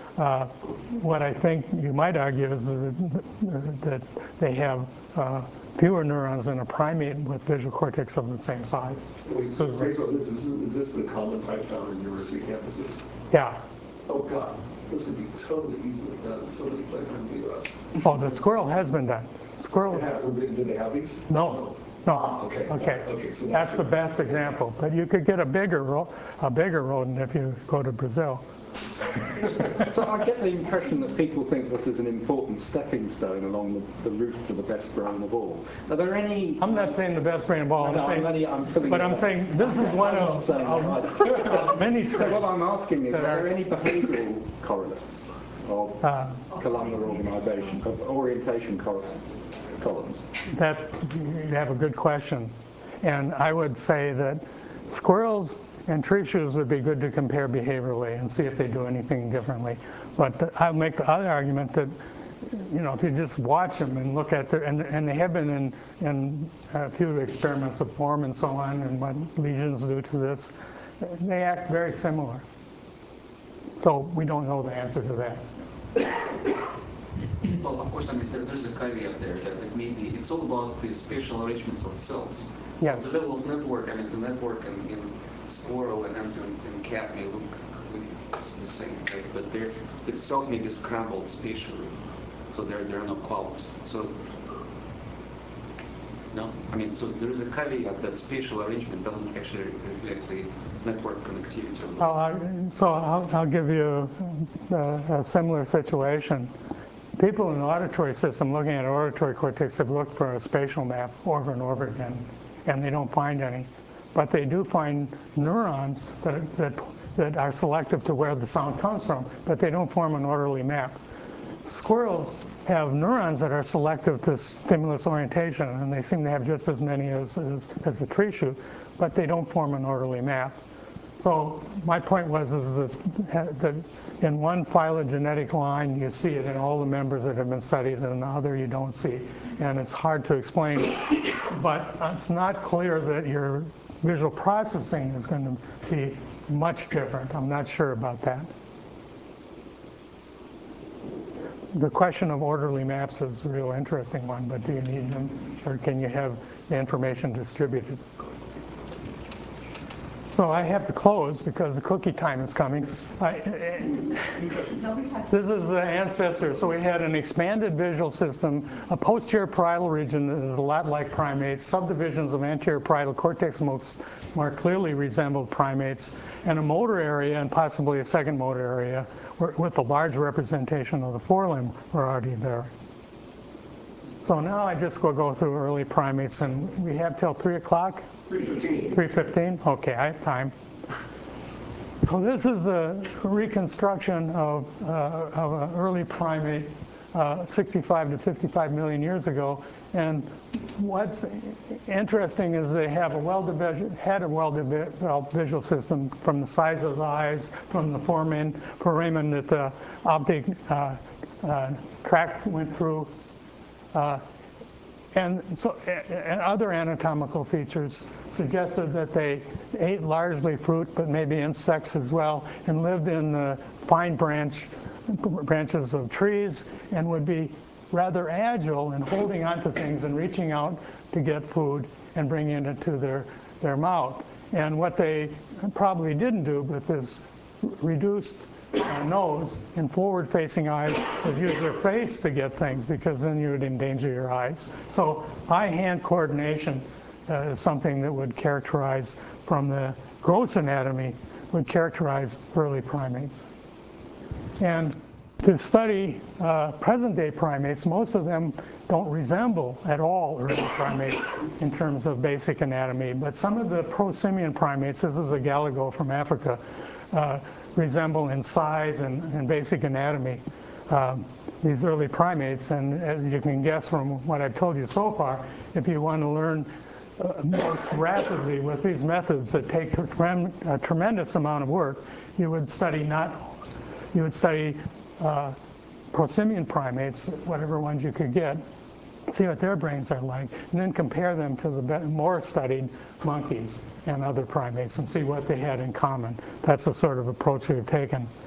What I think you might argue is that they have fewer neurons than a primate with visual cortex of the same size. Wait, so is this the common type found in university campuses? Yeah. Oh God, this could be totally easily done in so many places in the U.S. Oh, the squirrel has been done. Squirrel. It hasn't been. Do they have these? No. No. Ah, okay. Okay. Okay. So that's the best example. But you could get a bigger rodent if you go to Brazil. So I get the impression that people think this is an important stepping stone along the route to the best brain of all. Are there any... I'm not saying the best brain of all. I'm saying this is one of many traits. So what I'm asking is, are there any behavioural correlates of columnar organisation, of orientation columns? That you have a good question. And I would say that squirrels and tree shoes would be good to compare behaviorally and see if they do anything differently. But I'll make the other argument that, you know, if you just watch them and look at their, and they have been in a few experiments of form and so on, and what lesions do to this, they act very similar. So we don't know the answer to that. Well, of course, I mean, there's a caveat there that maybe it's all about the spatial arrangements of cells. Yes. The level of network, I mean, the network in squirrel and in cat may look the same, right? But the cells may be scrambled spatially, so there are no columns. So, no, I mean, so there is a caveat that spatial arrangement doesn't actually reflect the network connectivity. I'll give you a similar situation. People in the auditory system looking at auditory cortex have looked for a spatial map over and over again, and they don't find any. But they do find neurons that are selective to where the sound comes from, but they don't form an orderly map. Squirrels have neurons that are selective to stimulus orientation, and they seem to have just as many as the tree shoe, but they don't form an orderly map. So my point was that in one phylogenetic line, you see it in all the members that have been studied, and in the other you don't see. And it's hard to explain, but it's not clear that your visual processing is going to be much different. I'm not sure about that. The question of orderly maps is a real interesting one, but do you need them, or can you have the information distributed? So I have to close because the cookie time is coming. This is the ancestor. So we had an expanded visual system, a posterior parietal region that is a lot like primates, subdivisions of anterior parietal cortex more clearly resembled primates, and a motor area and possibly a second motor area with a large representation of the forelimb were already there. So now I just will go through early primates, and we have till 3 o'clock? 3:15. 3:15? Okay, I have time. So this is a reconstruction of an early primate 65 to 55 million years ago. And what's interesting is they have had a well-developed visual system from the size of the eyes, from the foramen that the optic tract went through, and other anatomical features suggested that they ate largely fruit, but maybe insects as well, and lived in the fine branches of trees, and would be rather agile in holding onto things and reaching out to get food and bringing it into their mouth. And what they probably didn't do with this reduced nose and forward-facing eyes is use their face to get things, because then you would endanger your eyes. So eye-hand coordination is something that would characterize, from the gross anatomy, would characterize early primates. And to study present-day primates, most of them don't resemble at all early primates in terms of basic anatomy, but some of the prosimian primates, this is a galago from Africa, resemble in size and basic anatomy these early primates. And as you can guess from what I've told you so far, if you want to learn most rapidly with these methods that take a tremendous amount of work, you would study prosimian primates, whatever ones you could get, see what their brains are like, and then compare them to the more studied monkeys and other primates and see what they had in common. That's the sort of approach we've taken.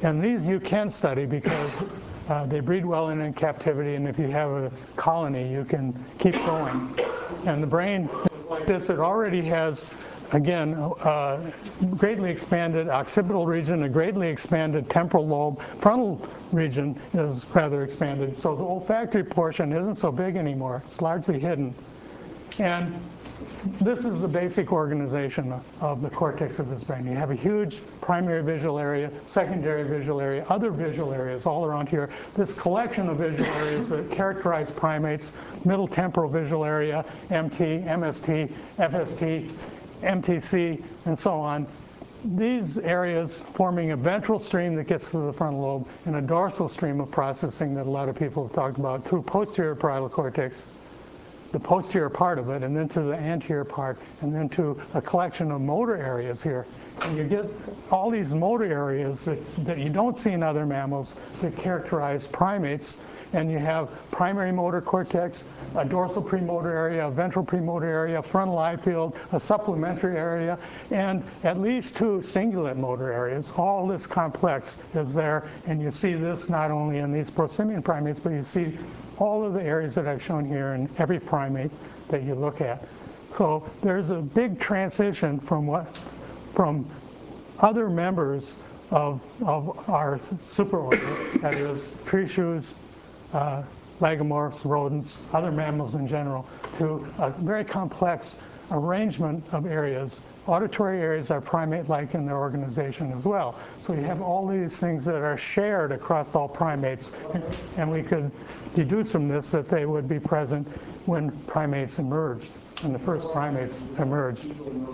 And these you can study because they breed well in captivity, and if you have a colony, you can keep going. And the brain is like this. It already has, again, greatly expanded occipital region, a greatly expanded temporal lobe. Frontal region is rather expanded. So the olfactory portion isn't so big anymore. It's largely hidden. And this is the basic organization of the cortex of this brain. You have a huge primary visual area, secondary visual area, other visual areas all around here. This collection of visual areas that characterize primates, middle temporal visual area, MT, MST, FST, MTC, and so on. These areas forming a ventral stream that gets to the frontal lobe and a dorsal stream of processing that a lot of people have talked about through posterior parietal cortex, the posterior part of it, and then to the anterior part, and then to a collection of motor areas here. And you get all these motor areas that you don't see in other mammals that characterize primates. And you have primary motor cortex, a dorsal premotor area, a ventral premotor area, a frontal eye field, a supplementary area, and at least 2 cingulate motor areas. All this complex is there, and you see this not only in these prosimian primates, but you see all of the areas that I've shown here in every primate that you look at. So there's a big transition from other members of our superorder, that is tree shrews, lagomorphs, rodents, other mammals in general, to a very complex arrangement of areas. Auditory areas are primate-like in their organization as well. So you have all these things that are shared across all primates, and we could deduce from this that they would be present when primates emerged, when the first primates emerged.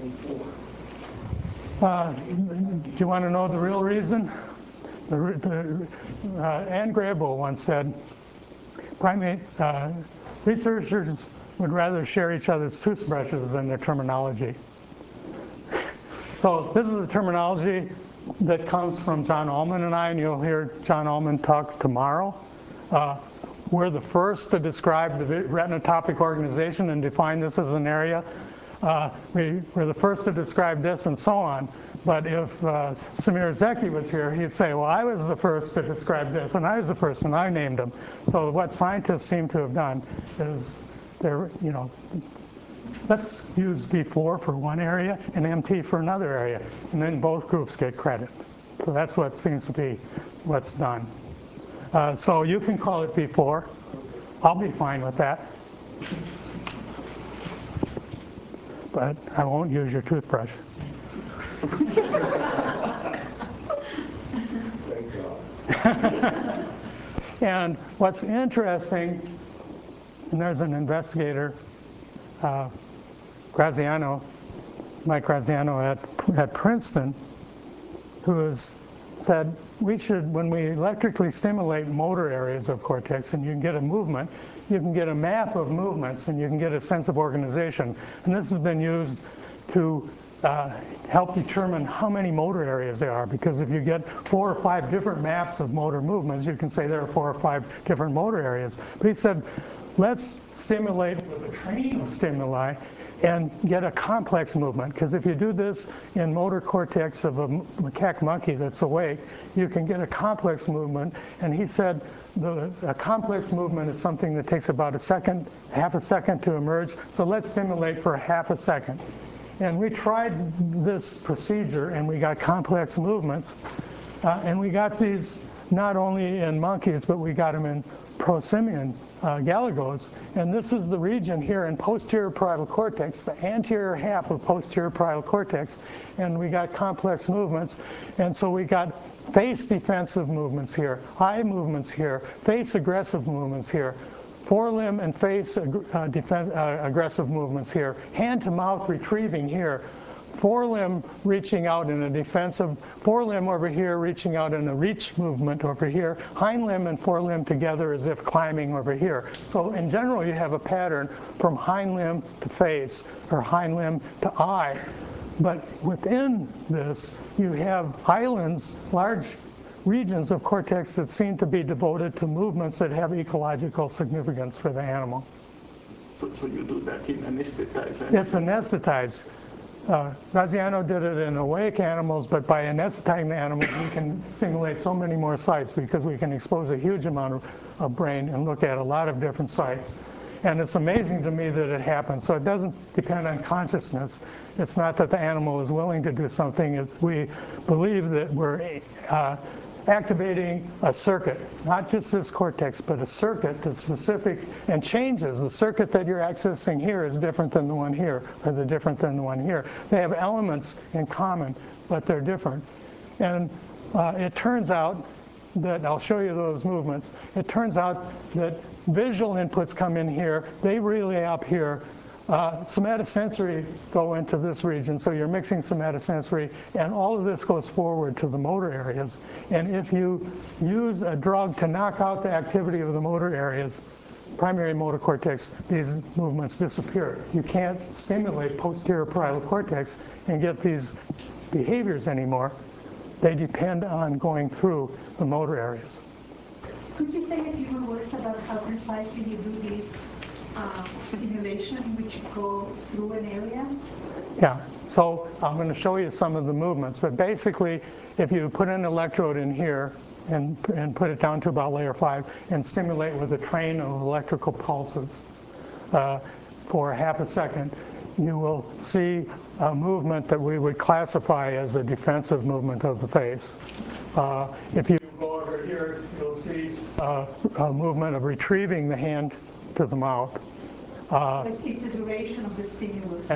Do you want to know the real reason? Anne Grable once said, primate researchers would rather share each other's toothbrushes than their terminology. So this is the terminology that comes from John Ullman and I, and you'll hear John Ullman talk tomorrow. We're the first to describe the retinotopic organization and define this as an area. We're the first to describe this and so on. But if Samir Zeki was here, he'd say, well, I was the first to describe this, and I was the first, and I named them. So what scientists seem to have done is let's use V4 for one area and MT for another area, and then both groups get credit. So that's what seems to be what's done. So you can call it V4. I'll be fine with that. But I won't use your toothbrush. Thank God. And what's interesting, and there's an investigator, Graziano, Mike Graziano at Princeton, who has said we should, when we electrically stimulate motor areas of cortex and you can get a movement, you can get a map of movements and you can get a sense of organization. And this has been used to help determine how many motor areas there are, because if you get 4 or 5 different maps of motor movements, you can say there are 4 or 5 different motor areas. But he said, let's stimulate with a train of stimuli and get a complex movement, because if you do this in motor cortex of a macaque monkey that's awake, you can get a complex movement. And he said a complex movement is something that takes about a second, half a second to emerge, so let's stimulate for half a second. And we tried this procedure, and we got complex movements. And we got these not only in monkeys, but we got them in prosimian galagos. And this is the region here in posterior parietal cortex, the anterior half of posterior parietal cortex. And we got complex movements. And so we got face defensive movements here, eye movements here, face aggressive movements here, forelimb and face aggressive movements here, hand to mouth retrieving here, forelimb reaching out in a defensive, forelimb over here reaching out in a reach movement over here, hind limb and forelimb together as if climbing over here. So in general you have a pattern from hind limb to face, or hind limb to eye. But within this you have islands, large regions of cortex that seem to be devoted to movements that have ecological significance for the animal. So you do that in anesthetized? It's anesthetized. Graziano did it in awake animals, but by anesthetizing the animals, we can simulate so many more sites because we can expose a huge amount of brain and look at a lot of different sites. And it's amazing to me that it happens. So it doesn't depend on consciousness. It's not that the animal is willing to do something. We believe that we're activating a circuit, not just this cortex, but a circuit that's specific and changes. The circuit that you're accessing here is different than the one here, or they're different than the one here. They have elements in common, but they're different. And it turns out that, I'll show you those movements, it turns out that visual inputs come in here, they relay up here. Somatosensory go into this region, so you're mixing somatosensory, and all of this goes forward to the motor areas. And if you use a drug to knock out the activity of the motor areas, primary motor cortex, these movements disappear. You can't stimulate posterior parietal cortex and get these behaviors anymore. They depend on going through the motor areas. Could you say a few more words about how precisely you do these stimulation in which you go through an area? Yeah, so I'm going to show you some of the movements, but basically if you put an electrode in here and put it down to about layer 5 and stimulate with a train of electrical pulses for half a second, you will see a movement that we would classify as a defensive movement of the face. If you go over here, you'll see a movement of retrieving the hand to the mouth. This is the duration of the stimulus.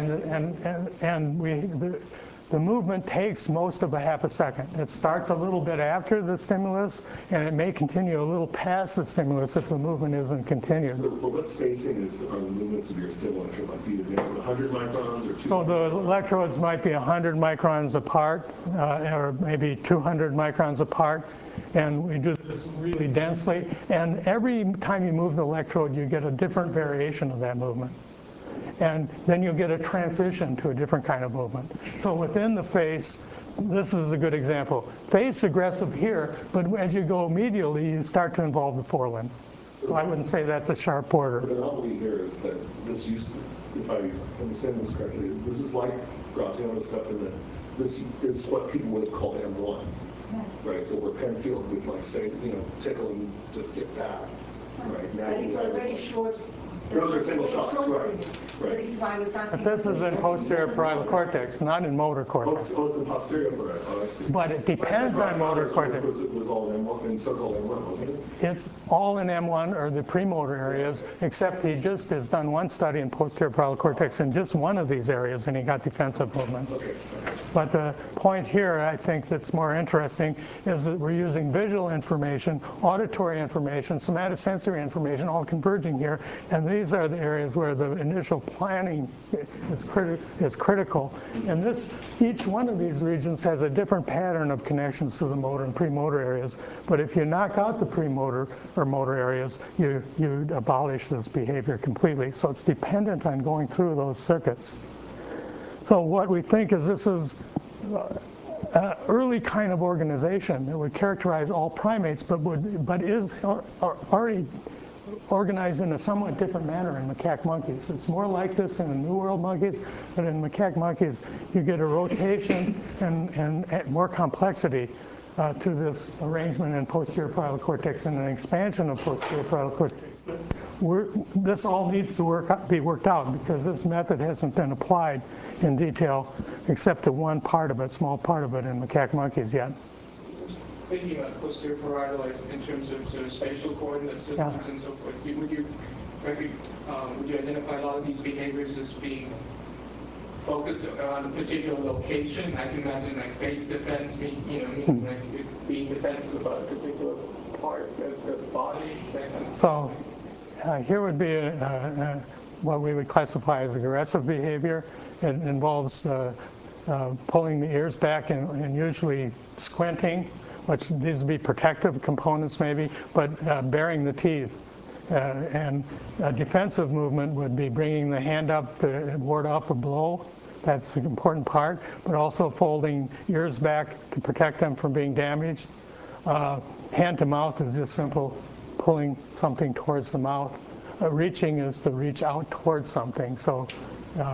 The movement takes most of a half a second. It starts a little bit after the stimulus, and it may continue a little past the stimulus if the movement isn't continued. But what spacing is on the movements of your stimulus? Like, do you advance 100 microns or 200? So the electrodes might be 100 microns apart, or maybe 200 microns apart. And we do this really densely. And every time you move the electrode, you get a different variation of that movement. And then you'll get a transition to a different kind of movement. So within the face, this is a good example. Face aggressive here, but as you go medially, you start to involve the forelimb. So I wouldn't say that's a sharp border. The anomaly here is that this used to, if I understand this correctly, this is like Graziano stuff in that this is what people would have called M1. Right, so where Penfield would like say, tickle and just get back. Right, now But it's already short. those are single shots, right? So this is why I was asking. But this is in posterior parietal cortex, not in motor cortex. Oh, it's in posterior parietal. Oh, I see. But it depends on motor cortex. It was all M1, in so-called M1, wasn't it? It's all in M1 or the premotor areas, except he just has done one study in posterior parietal cortex in just one of these areas, and he got defensive movements. Okay. But the point here, I think, that's more interesting is that we're using visual information, auditory information, somatosensory information, all converging here, and these are the areas where the initial planning is critical. And each one of these regions has a different pattern of connections to the motor and premotor areas. But if you knock out the premotor or motor areas, you abolish this behavior completely. So it's dependent on going through those circuits. So what we think is this is an early kind of organization that would characterize all primates, but is already organized in a somewhat different manner in macaque monkeys. It's more like this in the New World monkeys, but in macaque monkeys you get a rotation and more complexity to this arrangement in posterior parietal cortex and an expansion of posterior parietal cortex. This all needs to be worked out because this method hasn't been applied in detail except to one part of it, small part of it in macaque monkeys yet. Thinking about posterior parietal in terms of sort of spatial coordinate systems and so forth, would you identify a lot of these behaviors as being focused on a particular location? I can imagine like face defense, meaning like being defensive about a particular part of the body. So here would be what we would classify as aggressive behavior. It involves pulling the ears back and usually squinting, which these would be protective components maybe, but baring the teeth. And a defensive movement would be bringing the hand up to ward off a blow. That's an important part, but also folding ears back to protect them from being damaged. Hand to mouth is just simple pulling something towards the mouth. Reaching is to reach out towards something. So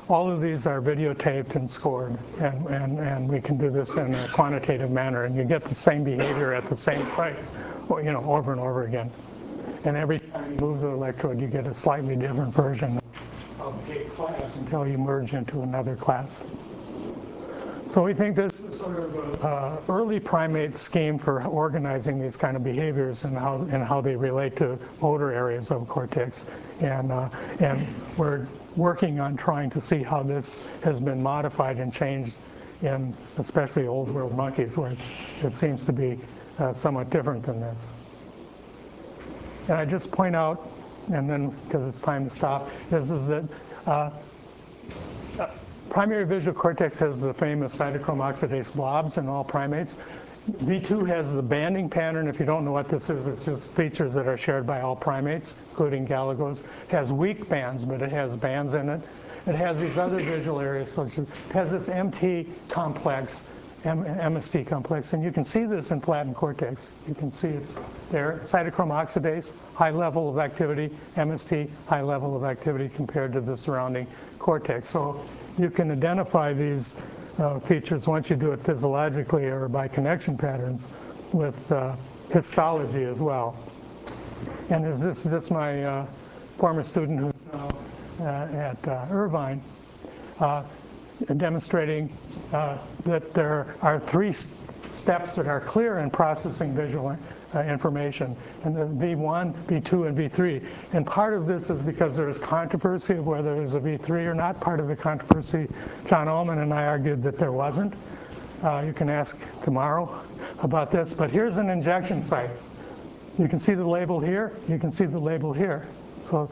all of these are videotaped and scored, and we can do this in a quantitative manner, and you get the same behavior at the same site, over and over again. And every time you move the electrode, you get a slightly different version of a class until you merge into another class. So we think this is sort of an early primate scheme for organizing these kind of behaviors and how they relate to motor areas of cortex. And we're working on trying to see how this has been modified and changed in especially old world monkeys, where it seems to be somewhat different than this. And I just point out, and then because it's time to stop, is that primary visual cortex has the famous cytochrome oxidase blobs in all primates. V2 has the banding pattern. If you don't know what this is, it's just features that are shared by all primates, including galagos. It has weak bands, but it has bands in it. It has these other visual areas, such as, it has this MT complex, MST complex, and you can see this in flattened cortex. You can see it's there. Cytochrome oxidase, high level of activity. MST, high level of activity compared to the surrounding cortex. So you can identify these features once you do it physiologically or by connection patterns with histology as well. And this is just my former student who's now at Irvine, demonstrating that there are 3 steps that are clear in processing visual information, and the V1, V2, and V3. And part of this is because there is controversy of whether there's a V3 or not. Part of the controversy, John Ullman and I argued that there wasn't. You can ask tomorrow about this, but here's an injection site. You can see the label here, you can see the label here. So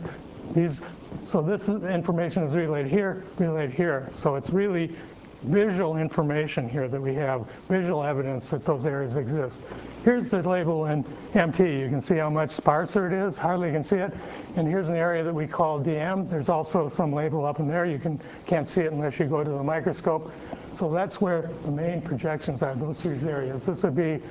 this information is relayed here, relayed here. So it's really visual information here that we have, visual evidence that those areas exist. Here's the label in MT. You can see how much sparser it is, hardly can see it. And here's an area that we call DM. There's also some label up in there. You can't see it unless you go to the microscope. So that's where the main projections are, those 3 areas. This would be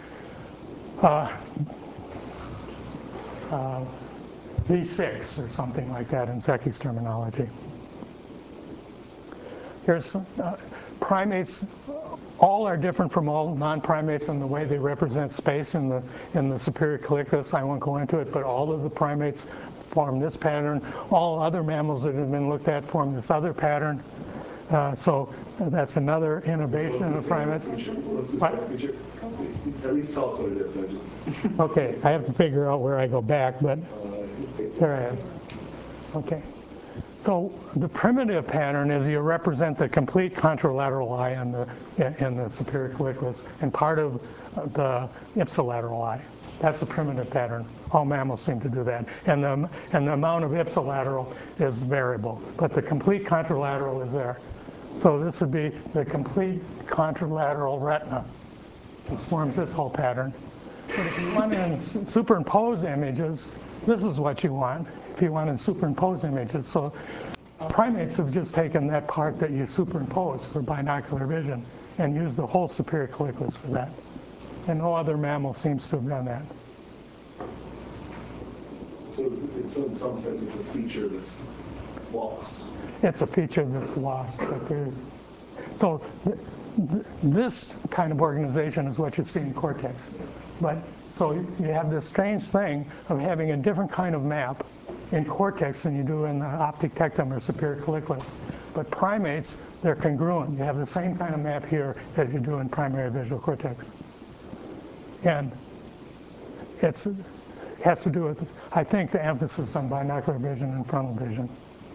V6 or something like that in Zeke's terminology. Here's primates. All are different from all non-primates in the way they represent space in the superior colliculus. I won't go into it, but all of the primates form this pattern. All other mammals that have been looked at form this other pattern. So that's another innovation of primates. At least tell us what it is. Okay, I have to figure out where I go back, but there it is. Okay. So the primitive pattern is you represent the complete contralateral eye in the superior colliculus and part of the ipsilateral eye. That's the primitive pattern. All mammals seem to do that. And the amount of ipsilateral is variable, but the complete contralateral is there. So this would be the complete contralateral retina. This forms this whole pattern. But if you want to superimpose images, this is what you want. If you want to superimpose images. So primates have just taken that part that you superimpose for binocular vision and used the whole superior colliculus for that. And no other mammal seems to have done that. So in some sense, it's a feature that's lost. It's a feature that's lost. So this kind of organization is what you see in cortex. But so you have this strange thing of having a different kind of map in cortex than you do in the optic tectum or superior colliculus. But primates, they're congruent. You have the same kind of map here as you do in primary visual cortex. And it has to do with, I think, the emphasis on binocular vision and frontal vision.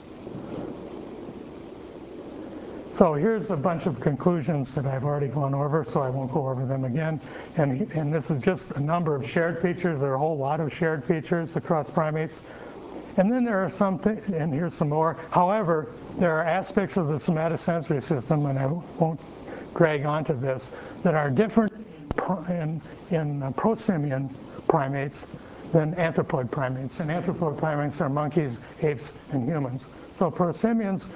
So here's a bunch of conclusions that I've already gone over, so I won't go over them again. And this is just a number of shared features. There are a whole lot of shared features across primates. And then there are some, and here's some more. However, there are aspects of the somatosensory system, and I won't drag onto this, that are different in prosimian primates than anthropoid primates. And anthropoid primates are monkeys, apes, and humans. So prosimians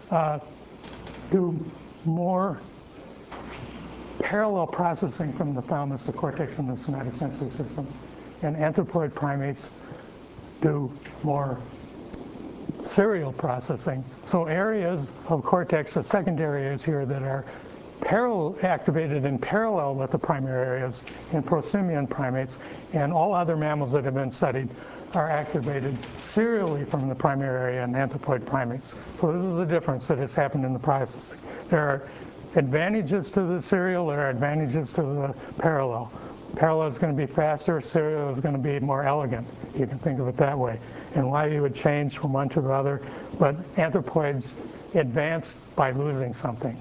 do more parallel processing from the thalamus, the cortex, and the somatosensory system. And anthropoid primates do more serial processing. So areas of cortex, the secondary areas here that are activated in parallel with the primary areas in prosimian primates, and all other mammals that have been studied are activated serially from the primary area in anthropoid primates. So this is the difference that has happened in the processing. There are advantages to the serial, there are advantages to the parallel. Parallel is going to be faster, serial is going to be more elegant. You can think of it that way. And why you would change from one to the other, but anthropoids advanced by losing something.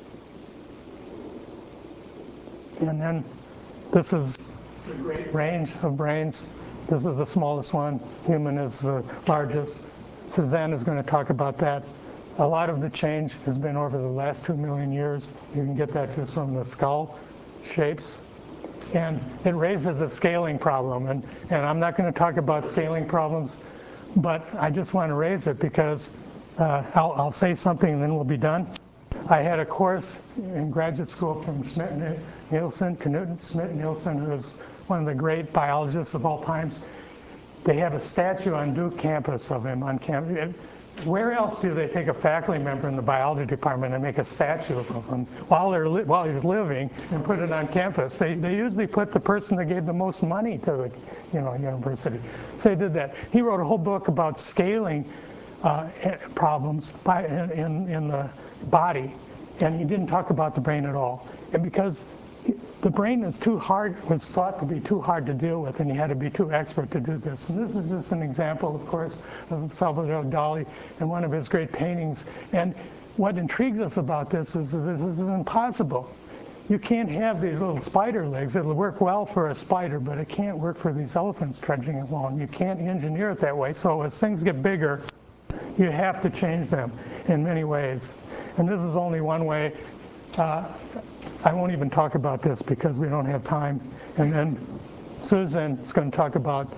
And then this is the great range of brains. This is the smallest one. Human is the largest. Suzanne is going to talk about that. A lot of the change has been over the last 2 million years. You can get that just from the skull shapes. And it raises a scaling problem. And I'm not going to talk about scaling problems, but I just want to raise it because I'll say something and then we'll be done. I had a course in graduate school from Schmidt-Nielsen, Knut Schmidt-Nielsen, who is one of the great biologists of all times. They have a statue on Duke campus of him on campus. Where else do they take a faculty member in the biology department and make a statue of him while he's living and put it on campus? They usually put the person that gave the most money to the university. So they did that. He wrote a whole book about scaling problems in the body, and he didn't talk about the brain at all. And because the brain was thought to be too hard to deal with, and you had to be too expert to do this. And this is just an example, of course, of Salvador Dali and one of his great paintings. And what intrigues us about this is that this is impossible. You can't have these little spider legs. It'll work well for a spider, but it can't work for these elephants trudging along. You can't engineer it that way. So as things get bigger, you have to change them in many ways. And this is only one way. I won't even talk about this because we don't have time. And then Susan is going to talk about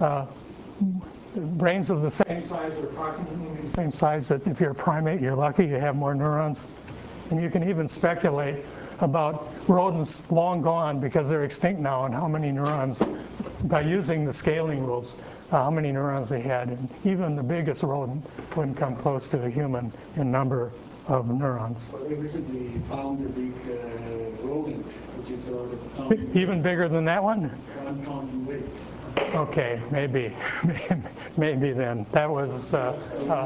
brains of the same size or approximately the same size that if you're a primate, you're lucky you have more neurons. And you can even speculate about rodents long gone because they're extinct now and how many neurons, by using the scaling rules, how many neurons they had. And even the biggest rodent wouldn't come close to a human in number of neurons. Well, they recently found a big rodent, which is common. Even bigger than that one? 1 pound in weight. Okay, maybe then. That was a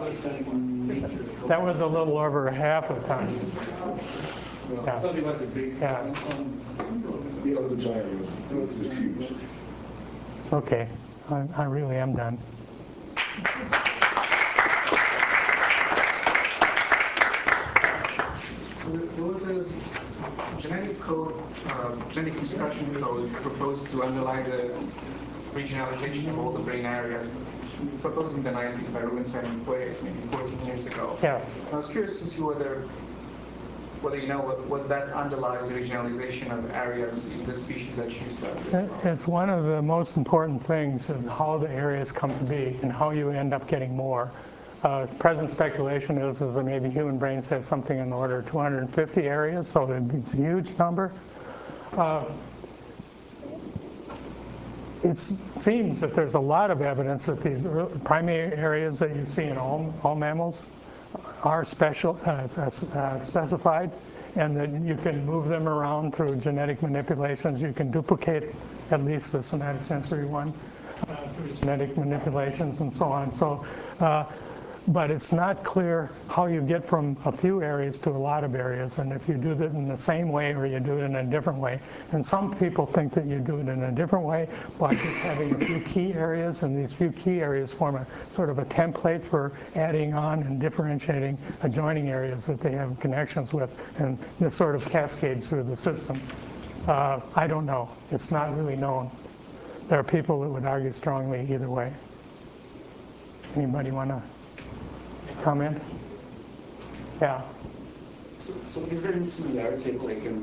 little over half a ton. Well, I thought it was a big Yeah. 1 pound. Yeah, it was a giant rodent. It was huge. Okay, I really am done. So there was a genetic code, genetic instruction code proposed to analyze the regionalization of all the brain areas, proposed in the 90s by Rubinstein and Poyetz, maybe 14 years ago. Yes. I was curious to see whether you know what that underlies the regionalization of areas in the species that you study. It's one of the most important things in how the areas come to be and how you end up getting more. Present speculation is that maybe human brains have something in the order of 250 areas, so it's a huge number. It seems that there's a lot of evidence that these primary areas that you see in all mammals are specified, and that you can move them around through genetic manipulations. You can duplicate at least the somatosensory one through genetic manipulations and so on. So, but it's not clear how you get from a few areas to a lot of areas, and if you do that in the same way or you do it in a different way. And some people think that you do it in a different way by just having a few key areas, and these few key areas form a sort of a template for adding on and differentiating adjoining areas that they have connections with, and this sort of cascades through the system. I don't know. It's not really known. There are people that would argue strongly either way. Anybody want to comment? Yeah. So is there any similarity, like in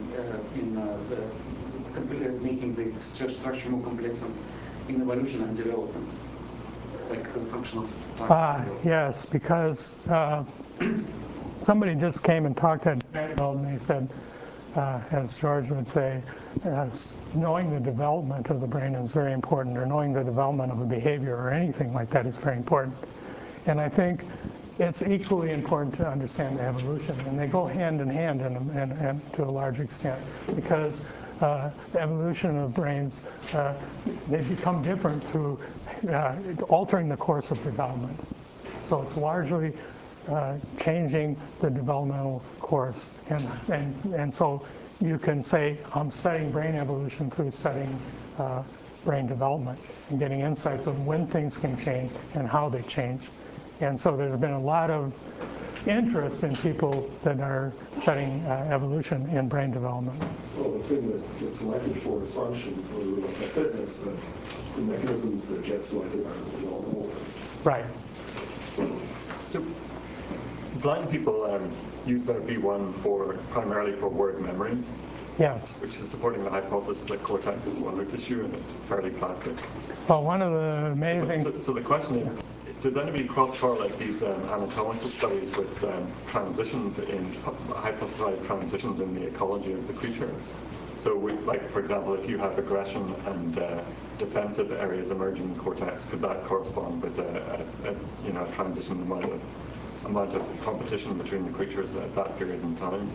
making the structure more complex in evolution and development, like the function of time? Yes, because somebody just came and talked at Vanderbilt, and they said, as George would say, knowing the development of the brain is very important, or knowing the development of a behavior or anything like that is very important. And I think it's equally important to understand the evolution, and they go hand in hand and to a large extent, because the evolution of brains, they become different through altering the course of development. So it's largely changing the developmental course, and so you can say I'm studying brain evolution through studying brain development and getting insights of when things can change and how they change. And so there's been a lot of interest in people that are studying evolution in brain development. Well, the thing that gets selected for is function, or like fitness, the mechanisms that get selected are the developmental ones. Right. So blind people use their V1 primarily for word memory. Yes. Which is supporting the hypothesis that cortex is wonder tissue and it's fairly plastic. Well, one of the amazing... So the question is, does anybody cross-correlate these anatomical studies with transitions hypothesized transitions in the ecology of the creatures? So, like, for example, if you have aggression and defensive areas emerging in cortex, could that correspond with a transition amount of competition between the creatures at that period in time?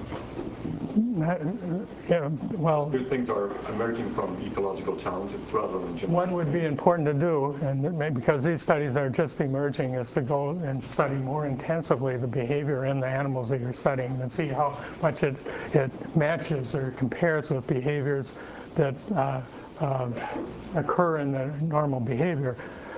Yeah, well, these things are emerging from ecological challenges rather than genetic. One would be important to do, and because these studies are just emerging, is to go and study more intensively the behavior in the animals that you're studying and see how much it matches or compares with behaviors that occur in the normal behavior.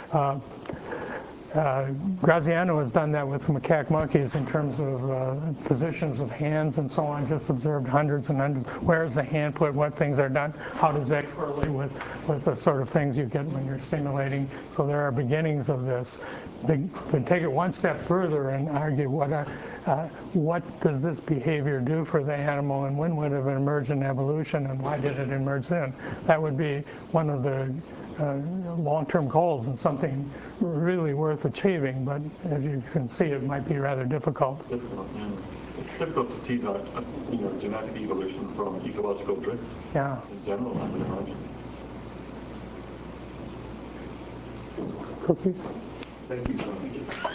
Graziano has done that with macaque monkeys in terms of positions of hands and so on, just observed hundreds and hundreds. Where is the hand put? What things are done? How does that correlate with the sort of things you get when you're stimulating? So there are beginnings of this. They can take it one step further and argue what does this behavior do for the animal, and when would it emerge in evolution, and why did it emerge then? That would be one of the long-term goals and something really worth achieving, but as you can see, it might be rather difficult. It's difficult to tease out genetic evolution from ecological drift. Yeah. In general, I would imagine. Cookies? Thank you, John.